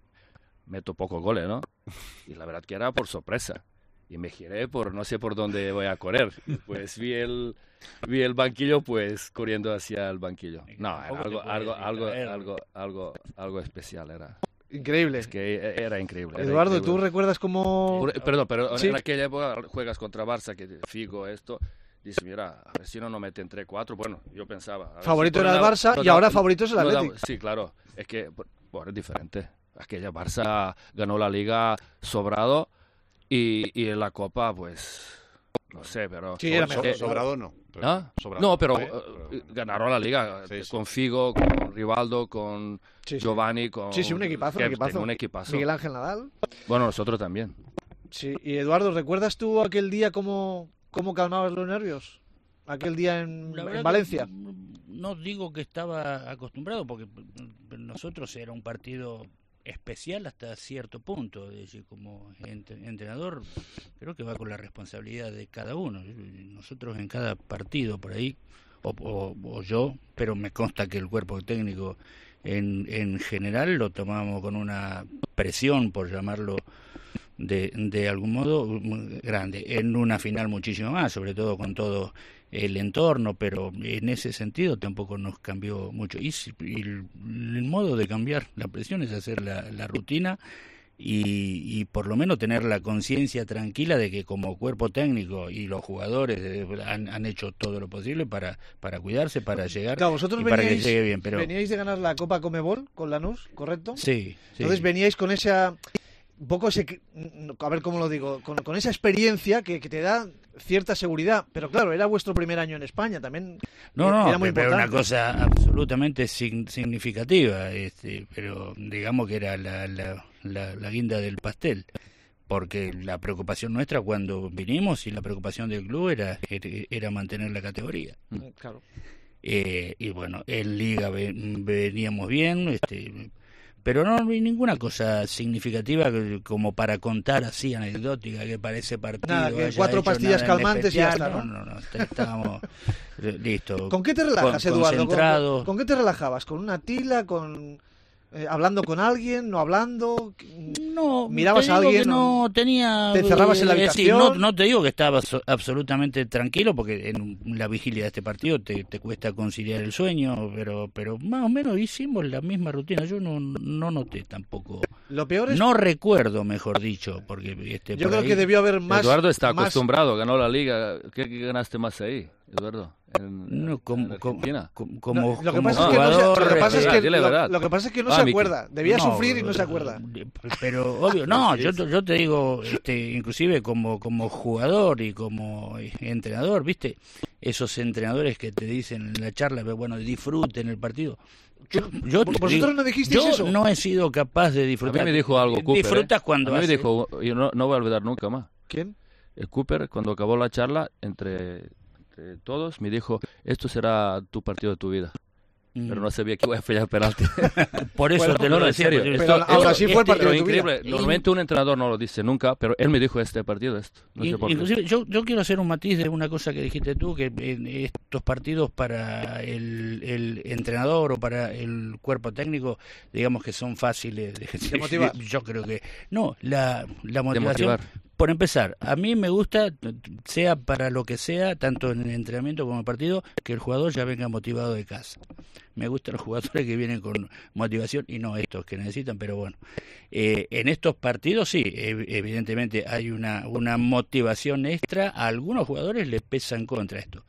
meto pocos goles, ¿no? Y la verdad que era por sorpresa. Y me giré por no sé por dónde voy a correr. Pues vi el vi el banquillo, pues corriendo hacia el banquillo. No, era algo algo algo algo algo algo especial era. Increíble. Es que era increíble. Era Eduardo, increíble. ¿tú recuerdas cómo...? Perdón, pero ¿Sí? En aquella época juegas contra Barça, que Figo, esto... Dice, mira, a ver si no nos meten tres cuatro. Bueno, yo pensaba. Favorito si era el Barça no, y no, ahora no, favorito es el no, Atlético. Sí, claro. Es que, bueno, es diferente. Aquella Barça ganó la Liga sobrado y, y en la Copa, pues, no sé, pero... Sí, era so, mejor. Sobrado no. Pero, ¿Ah? Sobrado, no, pero, ¿vale? uh, ganaron la Liga sí, sí. con Figo, con Rivaldo, con sí, sí. Giovanni, con... Sí, sí, un equipazo, un equipazo. un equipazo. Miguel Ángel Nadal. Bueno, nosotros también. Sí, y Eduardo, ¿recuerdas tú aquel día cómo, cómo calmabas los nervios? Aquel día en, en Valencia. No digo que estaba acostumbrado, porque nosotros era un partido especial hasta cierto punto. Es decir, como entrenador, creo que va con la responsabilidad de cada uno. Nosotros en cada partido por ahí, o, o, o yo, pero me consta que el cuerpo técnico en, en general lo tomamos con una presión, por llamarlo de, de algún modo, grande. En una final muchísimo más, sobre todo con todo el entorno, pero en ese sentido tampoco nos cambió mucho. Y, y el, el modo de cambiar la presión es hacer la, la rutina y, y por lo menos tener la conciencia tranquila de que como cuerpo técnico y los jugadores eh, han, han hecho todo lo posible para, para cuidarse, para llegar claro, vosotros y veníais, para que llegue bien. Pero... veníais de ganar la Copa Conmebol con Lanús, ¿correcto? Sí, sí. Entonces veníais con esa... un poco ese, a ver cómo lo digo, con, con esa experiencia que, que te da cierta seguridad, pero claro, era vuestro primer año en España, también no, no, era muy pero importante. Una cosa absolutamente sin, significativa, este, pero digamos que era la, la, la, la guinda del pastel, porque la preocupación nuestra cuando vinimos y la preocupación del club era, era mantener la categoría. Claro. Eh, y bueno, en Liga veníamos bien, este... pero no vi ninguna cosa significativa como para contar así, anecdótica, que para ese partido nada, que cuatro pastillas calmantes y ya está, ¿no? No, no, no, estábamos listos. ¿Con qué te relajas, con, Eduardo? ¿Con, ¿Con qué te relajabas? ¿Con una tila? ¿Con eh, hablando con alguien? ¿No hablando? No, ¿mirabas a alguien? No, tenía... ¿Te encerrabas en la habitación? Eh, no, no te digo que estaba so, absolutamente tranquilo, porque en la vigilia de este partido te, te cuesta conciliar el sueño, pero pero más o menos hicimos la misma rutina. Yo no, no noté tampoco... Lo peor es... No recuerdo, mejor dicho, porque... Este, yo por creo ahí... que debió haber más... Eduardo está más... acostumbrado, ganó la Liga. ¿Qué, qué ganaste más ahí? Eduardo? En, no, como, en Argentina. Como, como, no, lo, que como pasa jugador, es que no se, lo que pasa es que, dile lo, verdad. lo que pasa es que no Ah, se Miki. acuerda. Debía No, sufrir y no se acuerda. Pero obvio, no, yo, yo te digo, este, inclusive como, como jugador y como entrenador, ¿viste? Esos entrenadores que te dicen en la charla, bueno, disfruten el partido. Yo, yo ¿Vosotros digo, no dijisteis yo eso? no he sido capaz de disfrutar. A mí me dijo algo Cooper. Disfrutas ¿eh? cuando A mí me hace... dijo, yo no, no voy a olvidar nunca más. ¿Quién? El Cooper, cuando acabó la charla, entre, entre todos, me dijo, esto será tu partido de tu vida. Mm. Pero no sabía que iba a fallar penalti. Por eso bueno, te lo no, decía. en serio. Pero esto, ahora sí fue el partido este, de tu increíble. vida. Normalmente un entrenador no lo dice nunca, pero él me dijo este partido esto. No sé por Inclusive qué. yo, yo quiero hacer un matiz de una cosa que dijiste tú, que en estos partidos para el, el entrenador o para el cuerpo técnico, digamos que son fáciles de, de motivar. Yo creo que no, la, la motivación. motivar. Por empezar, a mí me gusta, sea para lo que sea, tanto en el entrenamiento como en el partido, que el jugador ya venga motivado de casa. Me gustan los jugadores que vienen con motivación y no estos que necesitan, pero bueno. Eh, en estos partidos sí, ev- evidentemente hay una, una motivación extra. A algunos jugadores les pesa en contra esto.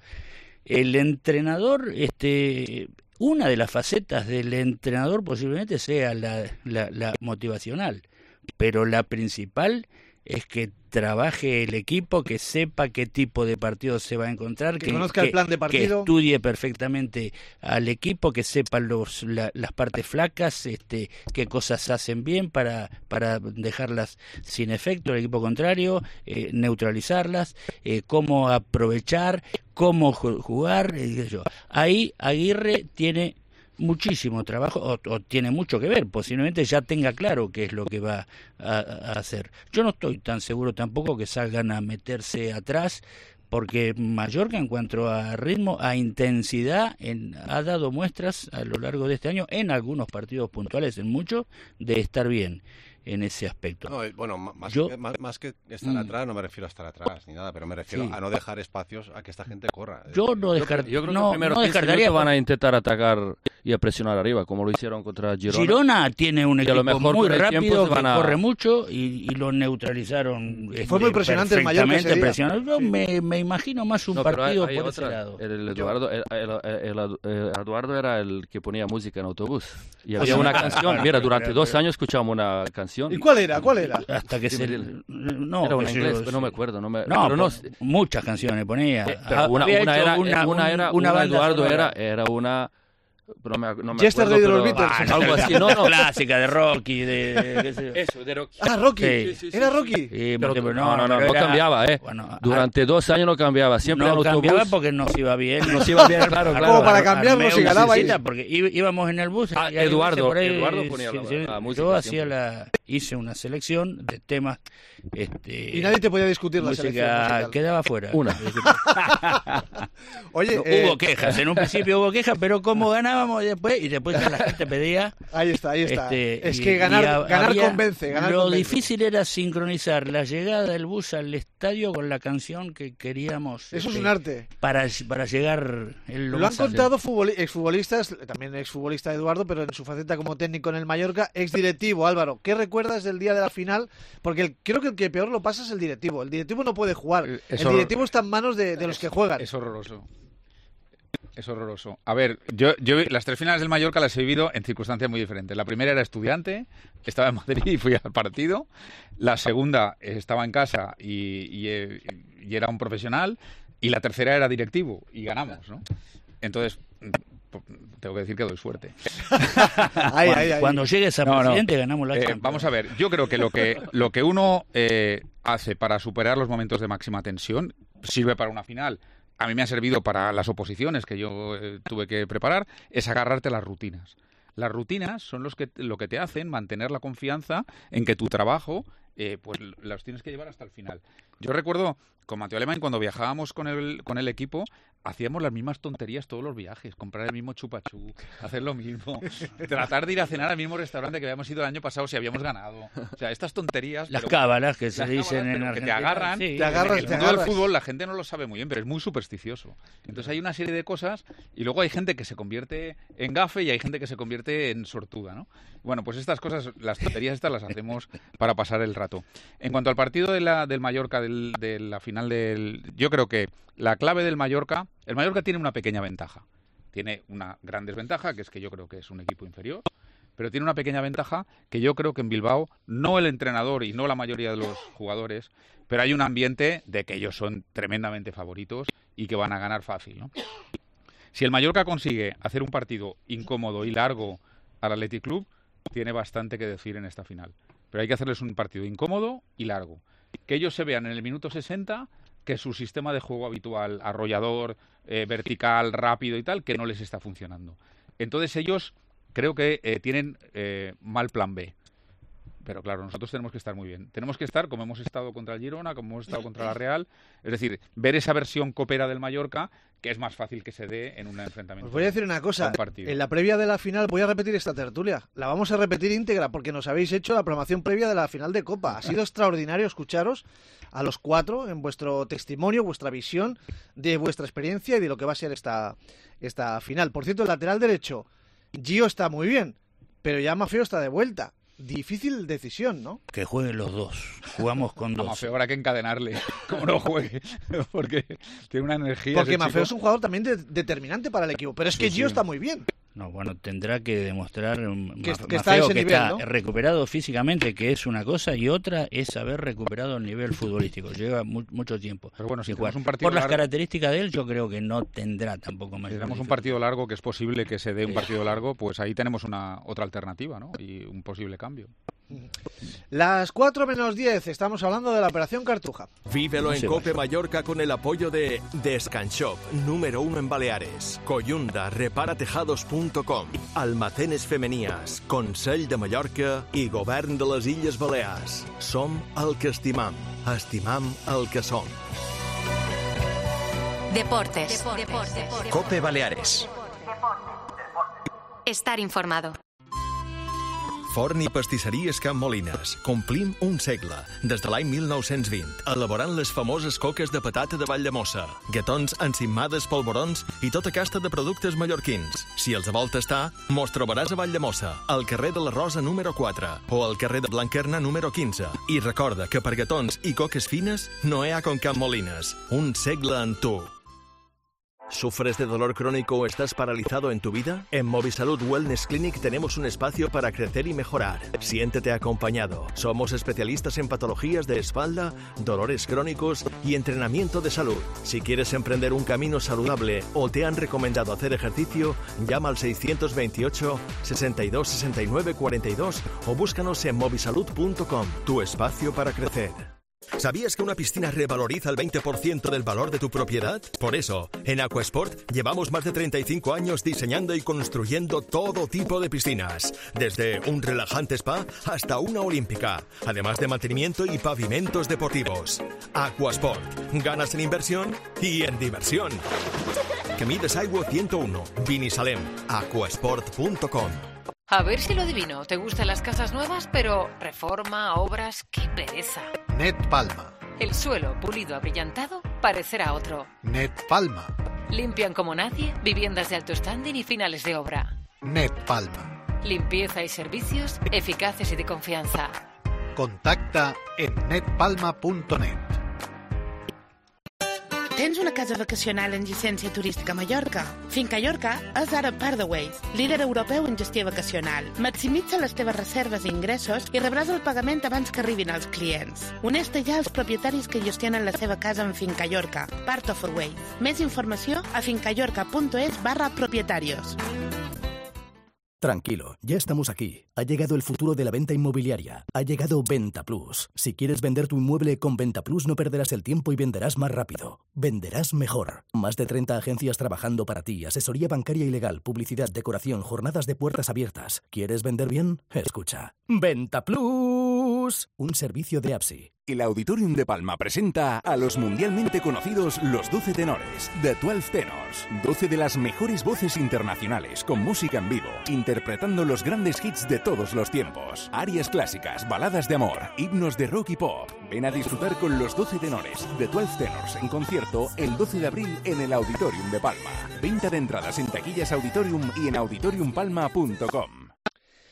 El entrenador, este, una de las facetas del entrenador posiblemente sea la, la, la motivacional, pero la principal es que trabaje el equipo, que sepa qué tipo de partido se va a encontrar, que, que conozca el plan de partido, que estudie perfectamente al equipo, que sepa los, la, las partes flacas, este, qué cosas hacen bien para, para dejarlas sin efecto el equipo contrario, eh, neutralizarlas, eh, cómo aprovechar, cómo jugar. Eh, yo. Ahí Aguirre tiene muchísimo trabajo, o, o tiene mucho que ver, posiblemente ya tenga claro qué es lo que va a, a hacer. Yo no estoy tan seguro tampoco que salgan a meterse atrás, porque Mallorca en cuanto a ritmo, a intensidad, en, ha dado muestras a lo largo de este año, en algunos partidos puntuales, en muchos, de estar bien en ese aspecto. No, bueno, más, Yo, que, más, más que estar mm. atrás, no me refiero a estar atrás ni nada, pero me refiero sí. a no dejar espacios a que esta gente corra. Yo no descart... Yo creo no, que primero no descartaría. van a intentar atacar y a presionar arriba, como lo hicieron contra Girona. Girona tiene un equipo mejor muy con el rápido que a... corre mucho y, y lo neutralizaron. Fue este, muy impresionante el Mallorca ese día. Presionado. Yo me, me imagino más un no, partido hay, hay por otra. ese lado. El, el Eduardo, el, el, el, el Eduardo era el que ponía música en autobús y había una canción. Mira, durante dos años escuchamos una canción. ¿Y cuál era? ¿Cuál era? Hasta que sí, se no, era un que inglés, se, pero no me acuerdo, no me no, pero no muchas canciones ponía. Eh, pero una, una era una, una era una, una Eduardo era era una pero no me, no me Jester acuerdo, de los pero, Beatles, ah, algo así, no, no. Clásica de Rocky, de, qué sé yo. Eso, de Rocky. Ah, Rocky. Sí. Sí, sí, sí, ¿era Rocky? Sí, pero, pero no, no, no, no, era, no cambiaba, ¿eh? Bueno, durante dos años no cambiaba, siempre no en autobús. cambiaba porque nos iba bien. Nos iba bien, claro, claro. Como para cambiarlo si ganaba ahí. Porque íbamos en el bus. Ah, y Eduardo, por ahí, Eduardo ponía sí, la, sí, la música. Yo hacía la, hice una selección de temas. Este, y nadie te podía discutir la selección musical. Quedaba fuera. Una. Oye, no, eh, hubo quejas, en un principio hubo quejas, pero como ganábamos después, y después ya la gente pedía. Ahí está, ahí está. Este, es y, que ganar, a, ganar había, convence. Ganar lo convence. difícil era sincronizar la llegada del bus al estadio con la canción que queríamos. Eso este, es un arte. Para, para llegar. En lo lo han más contado futbol, exfutbolistas, también exfutbolista Eduardo, pero en su faceta como técnico en el Mallorca, exdirectivo. Álvaro, ¿qué recuerdas del día de la final? Porque el, creo que el que peor lo pasa es el directivo. El directivo no puede jugar. Es el directivo está en manos de, de los que juegan. Es horroroso. Es horroroso. A ver, yo, yo las tres finales del Mallorca las he vivido en circunstancias muy diferentes. La primera era estudiante, estaba en Madrid y fui al partido. La segunda estaba en casa y, y, y era un profesional. Y la tercera era directivo y ganamos, ¿no? Entonces, tengo que decir que doy suerte. ay, cuando, ay, ay. cuando llegues a no, presidente no. ganamos la eh, Champions. Vamos a ver, yo creo que lo que, lo que uno eh, hace para superar los momentos de máxima tensión sirve para una final. A mí me ha servido para las oposiciones que yo eh, tuve que preparar, es agarrarte a las rutinas. Las rutinas son los que, lo que te hacen mantener la confianza en que tu trabajo eh, pues los tienes que llevar hasta el final. Yo recuerdo con Mateo Alemán cuando viajábamos con el, con el equipo, hacíamos las mismas tonterías todos los viajes, comprar el mismo chupachú, hacer lo mismo, tratar de ir a cenar al mismo restaurante que habíamos ido el año pasado si habíamos ganado. O sea, estas tonterías... Las pero, cábalas que se las dicen cábalas, en que Argentina. te agarran. Sí, te agarras, en el te mundo agarras. del fútbol la gente no lo sabe muy bien, pero es muy supersticioso. Entonces hay una serie de cosas y luego hay gente que se convierte en gafe y hay gente que se convierte en sortuda, ¿no? Bueno, pues estas cosas, las tonterías estas las hacemos para pasar el rato. rato. En cuanto al partido de la, del Mallorca, del, de la final del... Yo creo que la clave del Mallorca... El Mallorca tiene una pequeña ventaja. Tiene una gran desventaja, que es que yo creo que es un equipo inferior, pero tiene una pequeña ventaja que yo creo que en Bilbao, no el entrenador y no la mayoría de los jugadores, pero hay un ambiente de que ellos son tremendamente favoritos y que van a ganar fácil, ¿no? Si el Mallorca consigue hacer un partido incómodo y largo al Athletic Club, tiene bastante que decir en esta final. Pero hay que hacerles un partido incómodo y largo. Que ellos se vean en el minuto sesenta que su sistema de juego habitual, arrollador, eh, vertical, rápido y tal, que no les está funcionando. Entonces ellos creo que eh, tienen eh, mal plan B. Pero claro, nosotros tenemos que estar muy bien. Tenemos que estar como hemos estado contra el Girona, como hemos estado contra la Real. Es decir, ver esa versión copera del Mallorca, que es más fácil que se dé en un enfrentamiento. Os voy a decir una cosa. En la previa de la final voy a repetir esta tertulia. La vamos a repetir íntegra porque nos habéis hecho la programación previa de la final de Copa. Ha sido extraordinario escucharos a los cuatro en vuestro testimonio, vuestra visión de vuestra experiencia y de lo que va a ser esta, esta final. Por cierto, el lateral derecho, Gio está muy bien, pero ya Maffeo está de vuelta. Difícil decisión, ¿no? Que jueguen los dos. Jugamos con dos. A Maffeo habrá que encadenarle, como no juegue, porque tiene una energía. Porque Maffeo es un jugador también de, determinante para el equipo, pero es que sí, Gio sí. está muy bien. No, bueno, tendrá que demostrar um, que, Maffeo, que está, a ese que nivel, está ¿no? recuperado físicamente, que es una cosa, y otra es haber recuperado el nivel futbolístico. Lleva mu mucho tiempo. Pero bueno, si jugar. Un partido Por las largo, características de él, yo creo que no tendrá tampoco más. Si tenemos un partido largo, que es posible que se dé un partido largo, pues ahí tenemos una otra alternativa, ¿no? Y un posible cambio. Las cuatro menos diez, estamos hablando de la Operación Cartuja. Vívelo en Cope Mallorca con el apoyo de Descanshop, número uno en Baleares, Coyunda, reparatejados punto com, Almacenes Femenías, Consell de Mallorca i Govern de les Illes Balears. Som el que estimam, estimam el que som. Deportes. Deportes. Cope Baleares. Estar informado. Forn i pastisseries Can Molines. Complim un segle, des de l'any mil nou-cents vint, elaborant les famoses coques de patata de Valldemossa, gatons encimades, polvorons i tota casta de productes mallorquins. Si els vol tastar, mos trobaràs a Valldemossa, al carrer de la Rosa número quatre o al carrer de Blanquerna número quinze. I recorda que per gatons i coques fines no hi ha con Can Molines. Un segle en tu. ¿Sufres de dolor crónico o estás paralizado en tu vida? En Movisalud Wellness Clinic tenemos un espacio para crecer y mejorar. Siéntete acompañado. Somos especialistas en patologías de espalda, dolores crónicos y entrenamiento de salud. Si quieres emprender un camino saludable o te han recomendado hacer ejercicio, llama al seiscientos veintiocho, sesenta y dos, sesenta y nueve, cuarenta y dos o búscanos en movisalud punto com, tu espacio para crecer. ¿Sabías que una piscina revaloriza el veinte por ciento del valor de tu propiedad? Por eso, en Aquasport llevamos más de treinta y cinco años diseñando y construyendo todo tipo de piscinas, desde un relajante spa hasta una olímpica, además de mantenimiento y pavimentos deportivos. Aquasport, ganas en inversión y en diversión. Camí de Saigua ciento uno, Binissalem, aquasport punto com. A ver si lo adivino. ¿Te gustan las casas nuevas, pero reforma, obras, qué pereza? Net Palma. El suelo pulido abrillantado parecerá otro. Net Palma. Limpian como nadie, viviendas de alto standing y finales de obra. Net Palma. Limpieza y servicios eficaces y de confianza. Contacta en net palma punto net. Tens una casa vacacional en llicència turística a Mallorca? Finca Llorca és ara part de Waze, líder europeu en gestió vacacional. Maximitza les teves reserves i ingressos i rebràs el pagament abans que arribin els clients. Uneix-te ja als propietaris que gestionen la seva casa en Finca Llorca, part of Waze. Més informació a fincallorca punto es barra propietarios. Tranquilo, ya estamos aquí. Ha llegado el futuro de la venta inmobiliaria. Ha llegado Venta Plus. Si quieres vender tu inmueble con Venta Plus no perderás el tiempo y venderás más rápido. Venderás mejor. Más de treinta agencias trabajando para ti. Asesoría bancaria y legal, publicidad, decoración, jornadas de puertas abiertas. ¿Quieres vender bien? Escucha. Venta Plus. Un servicio de A B S I. El Auditorium de Palma presenta a los mundialmente conocidos Los doce Tenores, The twelve Tenors. doce de las mejores voces internacionales con música en vivo, interpretando los grandes hits de todos los tiempos. Arias clásicas, baladas de amor, himnos de rock y pop. Ven a disfrutar con Los doce Tenores, The twelve Tenors, en concierto el doce de abril en el Auditorium de Palma. Venta de entradas en taquillas Auditorium y en auditorium palma punto com.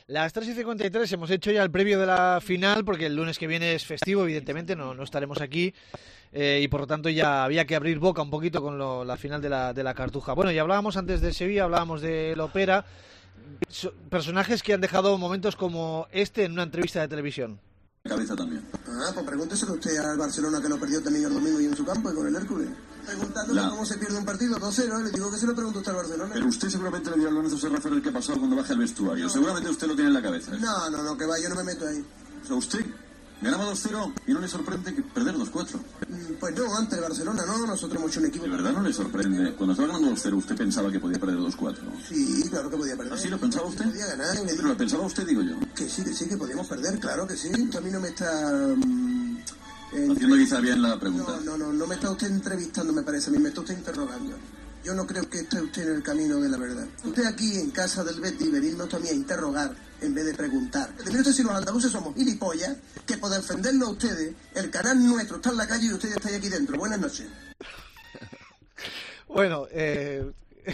Las tres y cincuenta y tres hemos hecho ya el previo de la final, porque el lunes que viene es festivo, evidentemente, no, no estaremos aquí, eh, y por lo tanto ya había que abrir boca un poquito con lo, la final de la, de la Cartuja. Bueno, ya hablábamos antes de Sevilla, hablábamos de Lopera, so, personajes que han dejado momentos como este en una entrevista de televisión. Cabeza también. Ah, pues pregúnteselo usted al Barcelona, que lo perdió también el domingo y en su campo y con el Hércules. Preguntándole la... cómo se pierde un partido dos cero, ¿eh? Le digo que se lo pregunto usted al Barcelona. Pero usted seguramente le dio a Lorenzo Serra Ferrer qué pasó cuando baja el vestuario. No. Seguramente usted lo tiene en la cabeza. ¿eh? No, no, no, que va, yo no me meto ahí. O sea, usted ganaba dos cero y no le sorprende que perder dos cuatro. Pues no, antes el Barcelona no, nosotros hemos hecho un equipo... ¿De verdad no le sorprende? Cuando estaba ganando dos cero, ¿usted pensaba que podía perder dos cuatro? Sí, claro que podía perder. ¿Así lo pensaba usted? Podía ganar. Y ¿Pero lo pensaba usted, digo yo? Que sí, que sí, que podíamos perder, claro que sí. A mí no me está... Um, eh, Haciendo quizá bien la pregunta. No, no, no, no me está usted entrevistando, me parece. A mí me está usted interrogando. Yo no creo que esté usted en el camino de la verdad. Usted aquí, en casa del Betis, venirnos también a interrogar en vez de preguntar. Primero, si los andaluces somos gilipollas, que por defendernos a ustedes, el canal nuestro está en la calle y ustedes están aquí dentro. Buenas noches. Bueno, eh,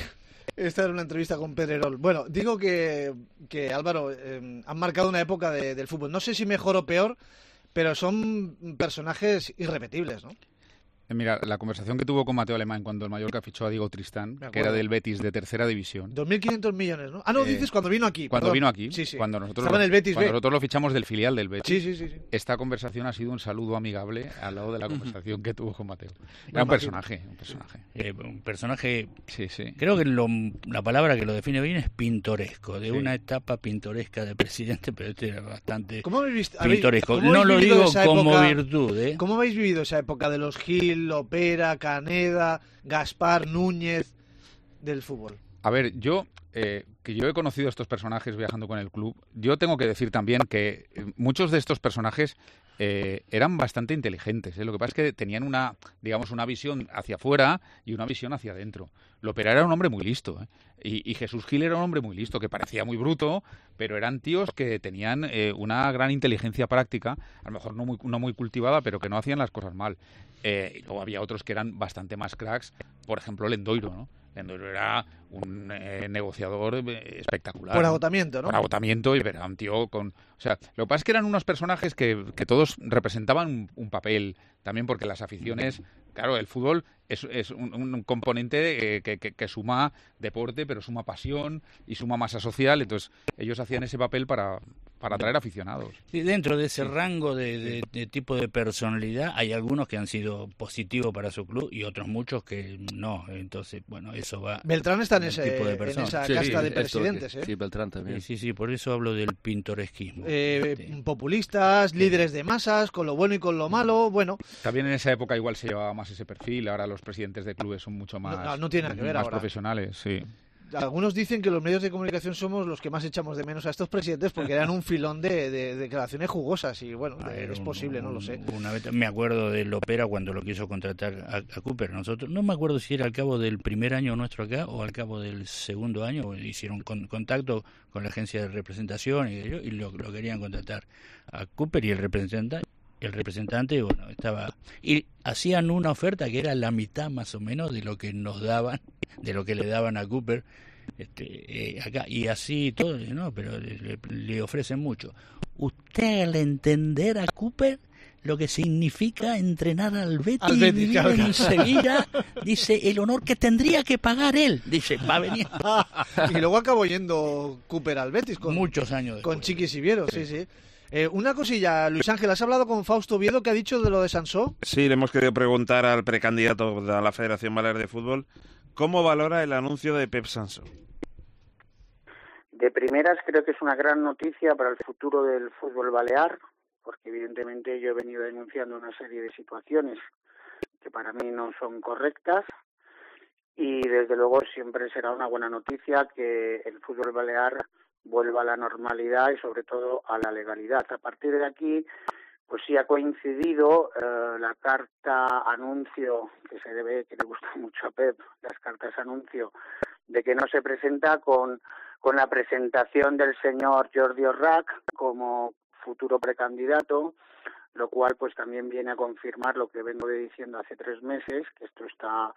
esta era una entrevista con Pedrerol. Bueno, digo que, que Álvaro, eh, han marcado una época de, del fútbol. No sé si mejor o peor, pero son personajes irrepetibles, ¿no? Mira, la conversación que tuvo con Mateo Alemán cuando el Mallorca fichó a Diego Tristán, que era del Betis de tercera división. dos mil quinientos millones, ¿no? Ah, no, eh, dices cuando vino aquí. Cuando perdón. vino aquí, sí, sí. cuando nosotros, Estaba lo, en el Betis cuando B. nosotros lo fichamos del filial del Betis. Sí, sí, sí, sí. Esta conversación ha sido un saludo amigable al lado de la conversación que tuvo con Mateo. Era un personaje, un personaje. Eh, un personaje, sí, sí. Creo que lo, la palabra que lo define bien es pintoresco, de Sí. una etapa pintoresca de presidente, pero este era bastante ¿Cómo habéis visto, pintoresco. habéis, ¿cómo no habéis lo vivido digo esa como época, virtud, ¿eh? ¿Cómo habéis vivido esa época de los Gil, Lopera, Caneda, Gaspar, Núñez del fútbol? A ver, yo, eh, que yo he conocido a estos personajes viajando con el club, yo tengo que decir también que eh, muchos de estos personajes eh, eran bastante inteligentes, ¿eh? Lo que pasa es que tenían una, digamos, una visión hacia afuera y una visión hacia adentro. Lopera era un hombre muy listo, ¿eh? y, y Jesús Gil era un hombre muy listo, que parecía muy bruto, pero eran tíos que tenían eh, una gran inteligencia práctica, a lo mejor no muy, no muy cultivada, pero que no hacían las cosas mal. Eh, y luego había otros que eran bastante más cracks, por ejemplo Lendoiro, ¿no? Lendoiro era un eh, negociador eh, espectacular. Por ¿no? agotamiento, ¿no? Por agotamiento, y era un tío con... O sea, lo que pasa es que eran unos personajes que, que todos representaban un, un papel, también porque las aficiones... Claro, el fútbol es, es un, un componente eh, que, que, que suma deporte, pero suma pasión y suma masa social, entonces ellos hacían ese papel para, para atraer aficionados. Sí, dentro de ese Sí. rango de, de, de tipo de personalidad hay algunos que han sido positivos para su club y otros muchos que no, entonces bueno, eso va. Beltrán está en, del ese, tipo de en personas. esa Sí, casta sí, de esto presidentes, que- ¿eh? Sí, Beltrán también. Sí, sí, sí, por eso hablo del pintoresquismo. Eh, populistas, líderes de masas, con lo bueno y con lo malo, bueno. También en esa época igual se llevaba más ese perfil, ahora los presidentes de clubes son mucho más, No, no tiene nada que ver más ahora. profesionales, sí. Algunos dicen que los medios de comunicación somos los que más echamos de menos a estos presidentes porque eran un filón de, de- de declaraciones jugosas y bueno, A ver, es un- posible, no lo sé. Una vez me acuerdo de Lopera cuando lo quiso contratar a, a Cooper. Nosotros no me acuerdo si era al cabo del primer año nuestro acá o al cabo del segundo año. Hicieron con- contacto con la agencia de representación y, y lo, lo querían contratar a Cooper y el representante. El representante, bueno, estaba... Y hacían una oferta que era la mitad más o menos de lo que nos daban, de lo que le daban a Cooper este, eh, acá. Y así todo, no, pero le, le- le ofrecen mucho. Usted al entender a Cooper lo que significa entrenar al Betis, Al Betis, vivir claro, en claro. Sevilla, dice, el honor que tendría que pagar él, dice, va a venir. Y luego acabó yendo Cooper al Betis con, Muchos años con después. Chiqui Siviero, sí, sí. Eh, una cosilla, Luis Ángel, ¿has hablado con Fausto Oviedo? ¿Qué ha dicho de lo de Sansó? Sí, le hemos querido preguntar al precandidato de la Federación Balear de Fútbol cómo valora el anuncio de Pep Sansó. De primeras creo que es una gran noticia para el futuro del fútbol balear, porque evidentemente yo he venido denunciando una serie de situaciones que para mí no son correctas y desde luego siempre será una buena noticia que el fútbol balear vuelva a la normalidad y sobre todo a la legalidad. A partir de aquí, pues sí ha coincidido eh, la carta anuncio, que se debe, que le gusta mucho a Pep, las cartas anuncio, de que no se presenta con, con la presentación del señor Jordi Orrac como futuro precandidato, lo cual pues también viene a confirmar lo que vengo diciendo hace tres meses, que esto está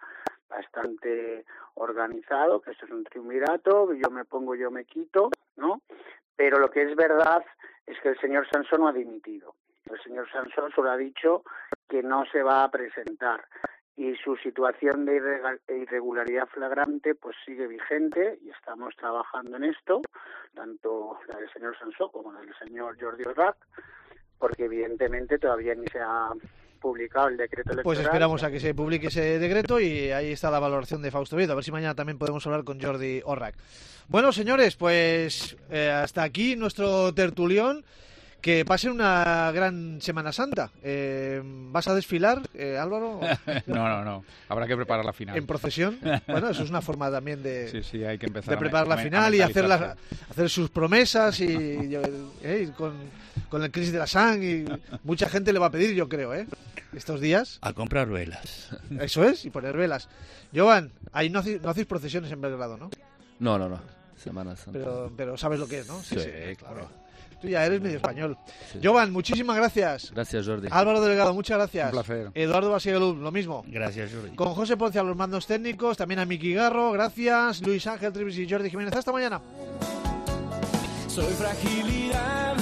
bastante organizado, que esto es un triunvirato, yo me pongo, yo me quito, ¿no? Pero lo que es verdad es que el señor Sansón no ha dimitido. El señor Sansón solo ha dicho que no se va a presentar y su situación de irregularidad flagrante pues sigue vigente y estamos trabajando en esto, tanto la del señor Sansón como la del señor Jordi Orrac, porque evidentemente todavía ni se ha publicado el decreto electoral. Pues esperamos a que se publique ese decreto y ahí está la valoración de Fausto Viedo. A ver si mañana también podemos hablar con Jordi Orrac. Bueno, señores, pues eh, hasta aquí nuestro tertulión. Que pasen una gran Semana Santa. Eh, ¿Vas a desfilar, eh, Álvaro? No, no, no. Habrá que preparar la final. ¿En procesión? Bueno, eso es una forma también de, sí, sí, hay que empezar de preparar a, la a, final a y hacer, la, hacer sus promesas y, eh, con, con el crisis de la sang y mucha gente le va a pedir, yo creo, ¿eh? Estos días. A comprar velas. Eso es, y poner velas. Jovan, ahí no hacéis, no hacéis procesiones en Belgrado, ¿no? No, no, no. Semana Santa. Pero, pero sabes lo que es, ¿no? Sí, sí, sí claro. Tú ya eres medio español. Sí. Jovan, muchísimas gracias. Gracias, Jordi. Álvaro Delgado, muchas gracias. Un placer. Eduardo Basigalú, lo mismo. Gracias, Jordi. Con José Ponce a los mandos técnicos, también a Miki Garro, gracias. Luis Ángel Trivis y Jordi Jiménez. Hasta mañana. Soy fragilidad.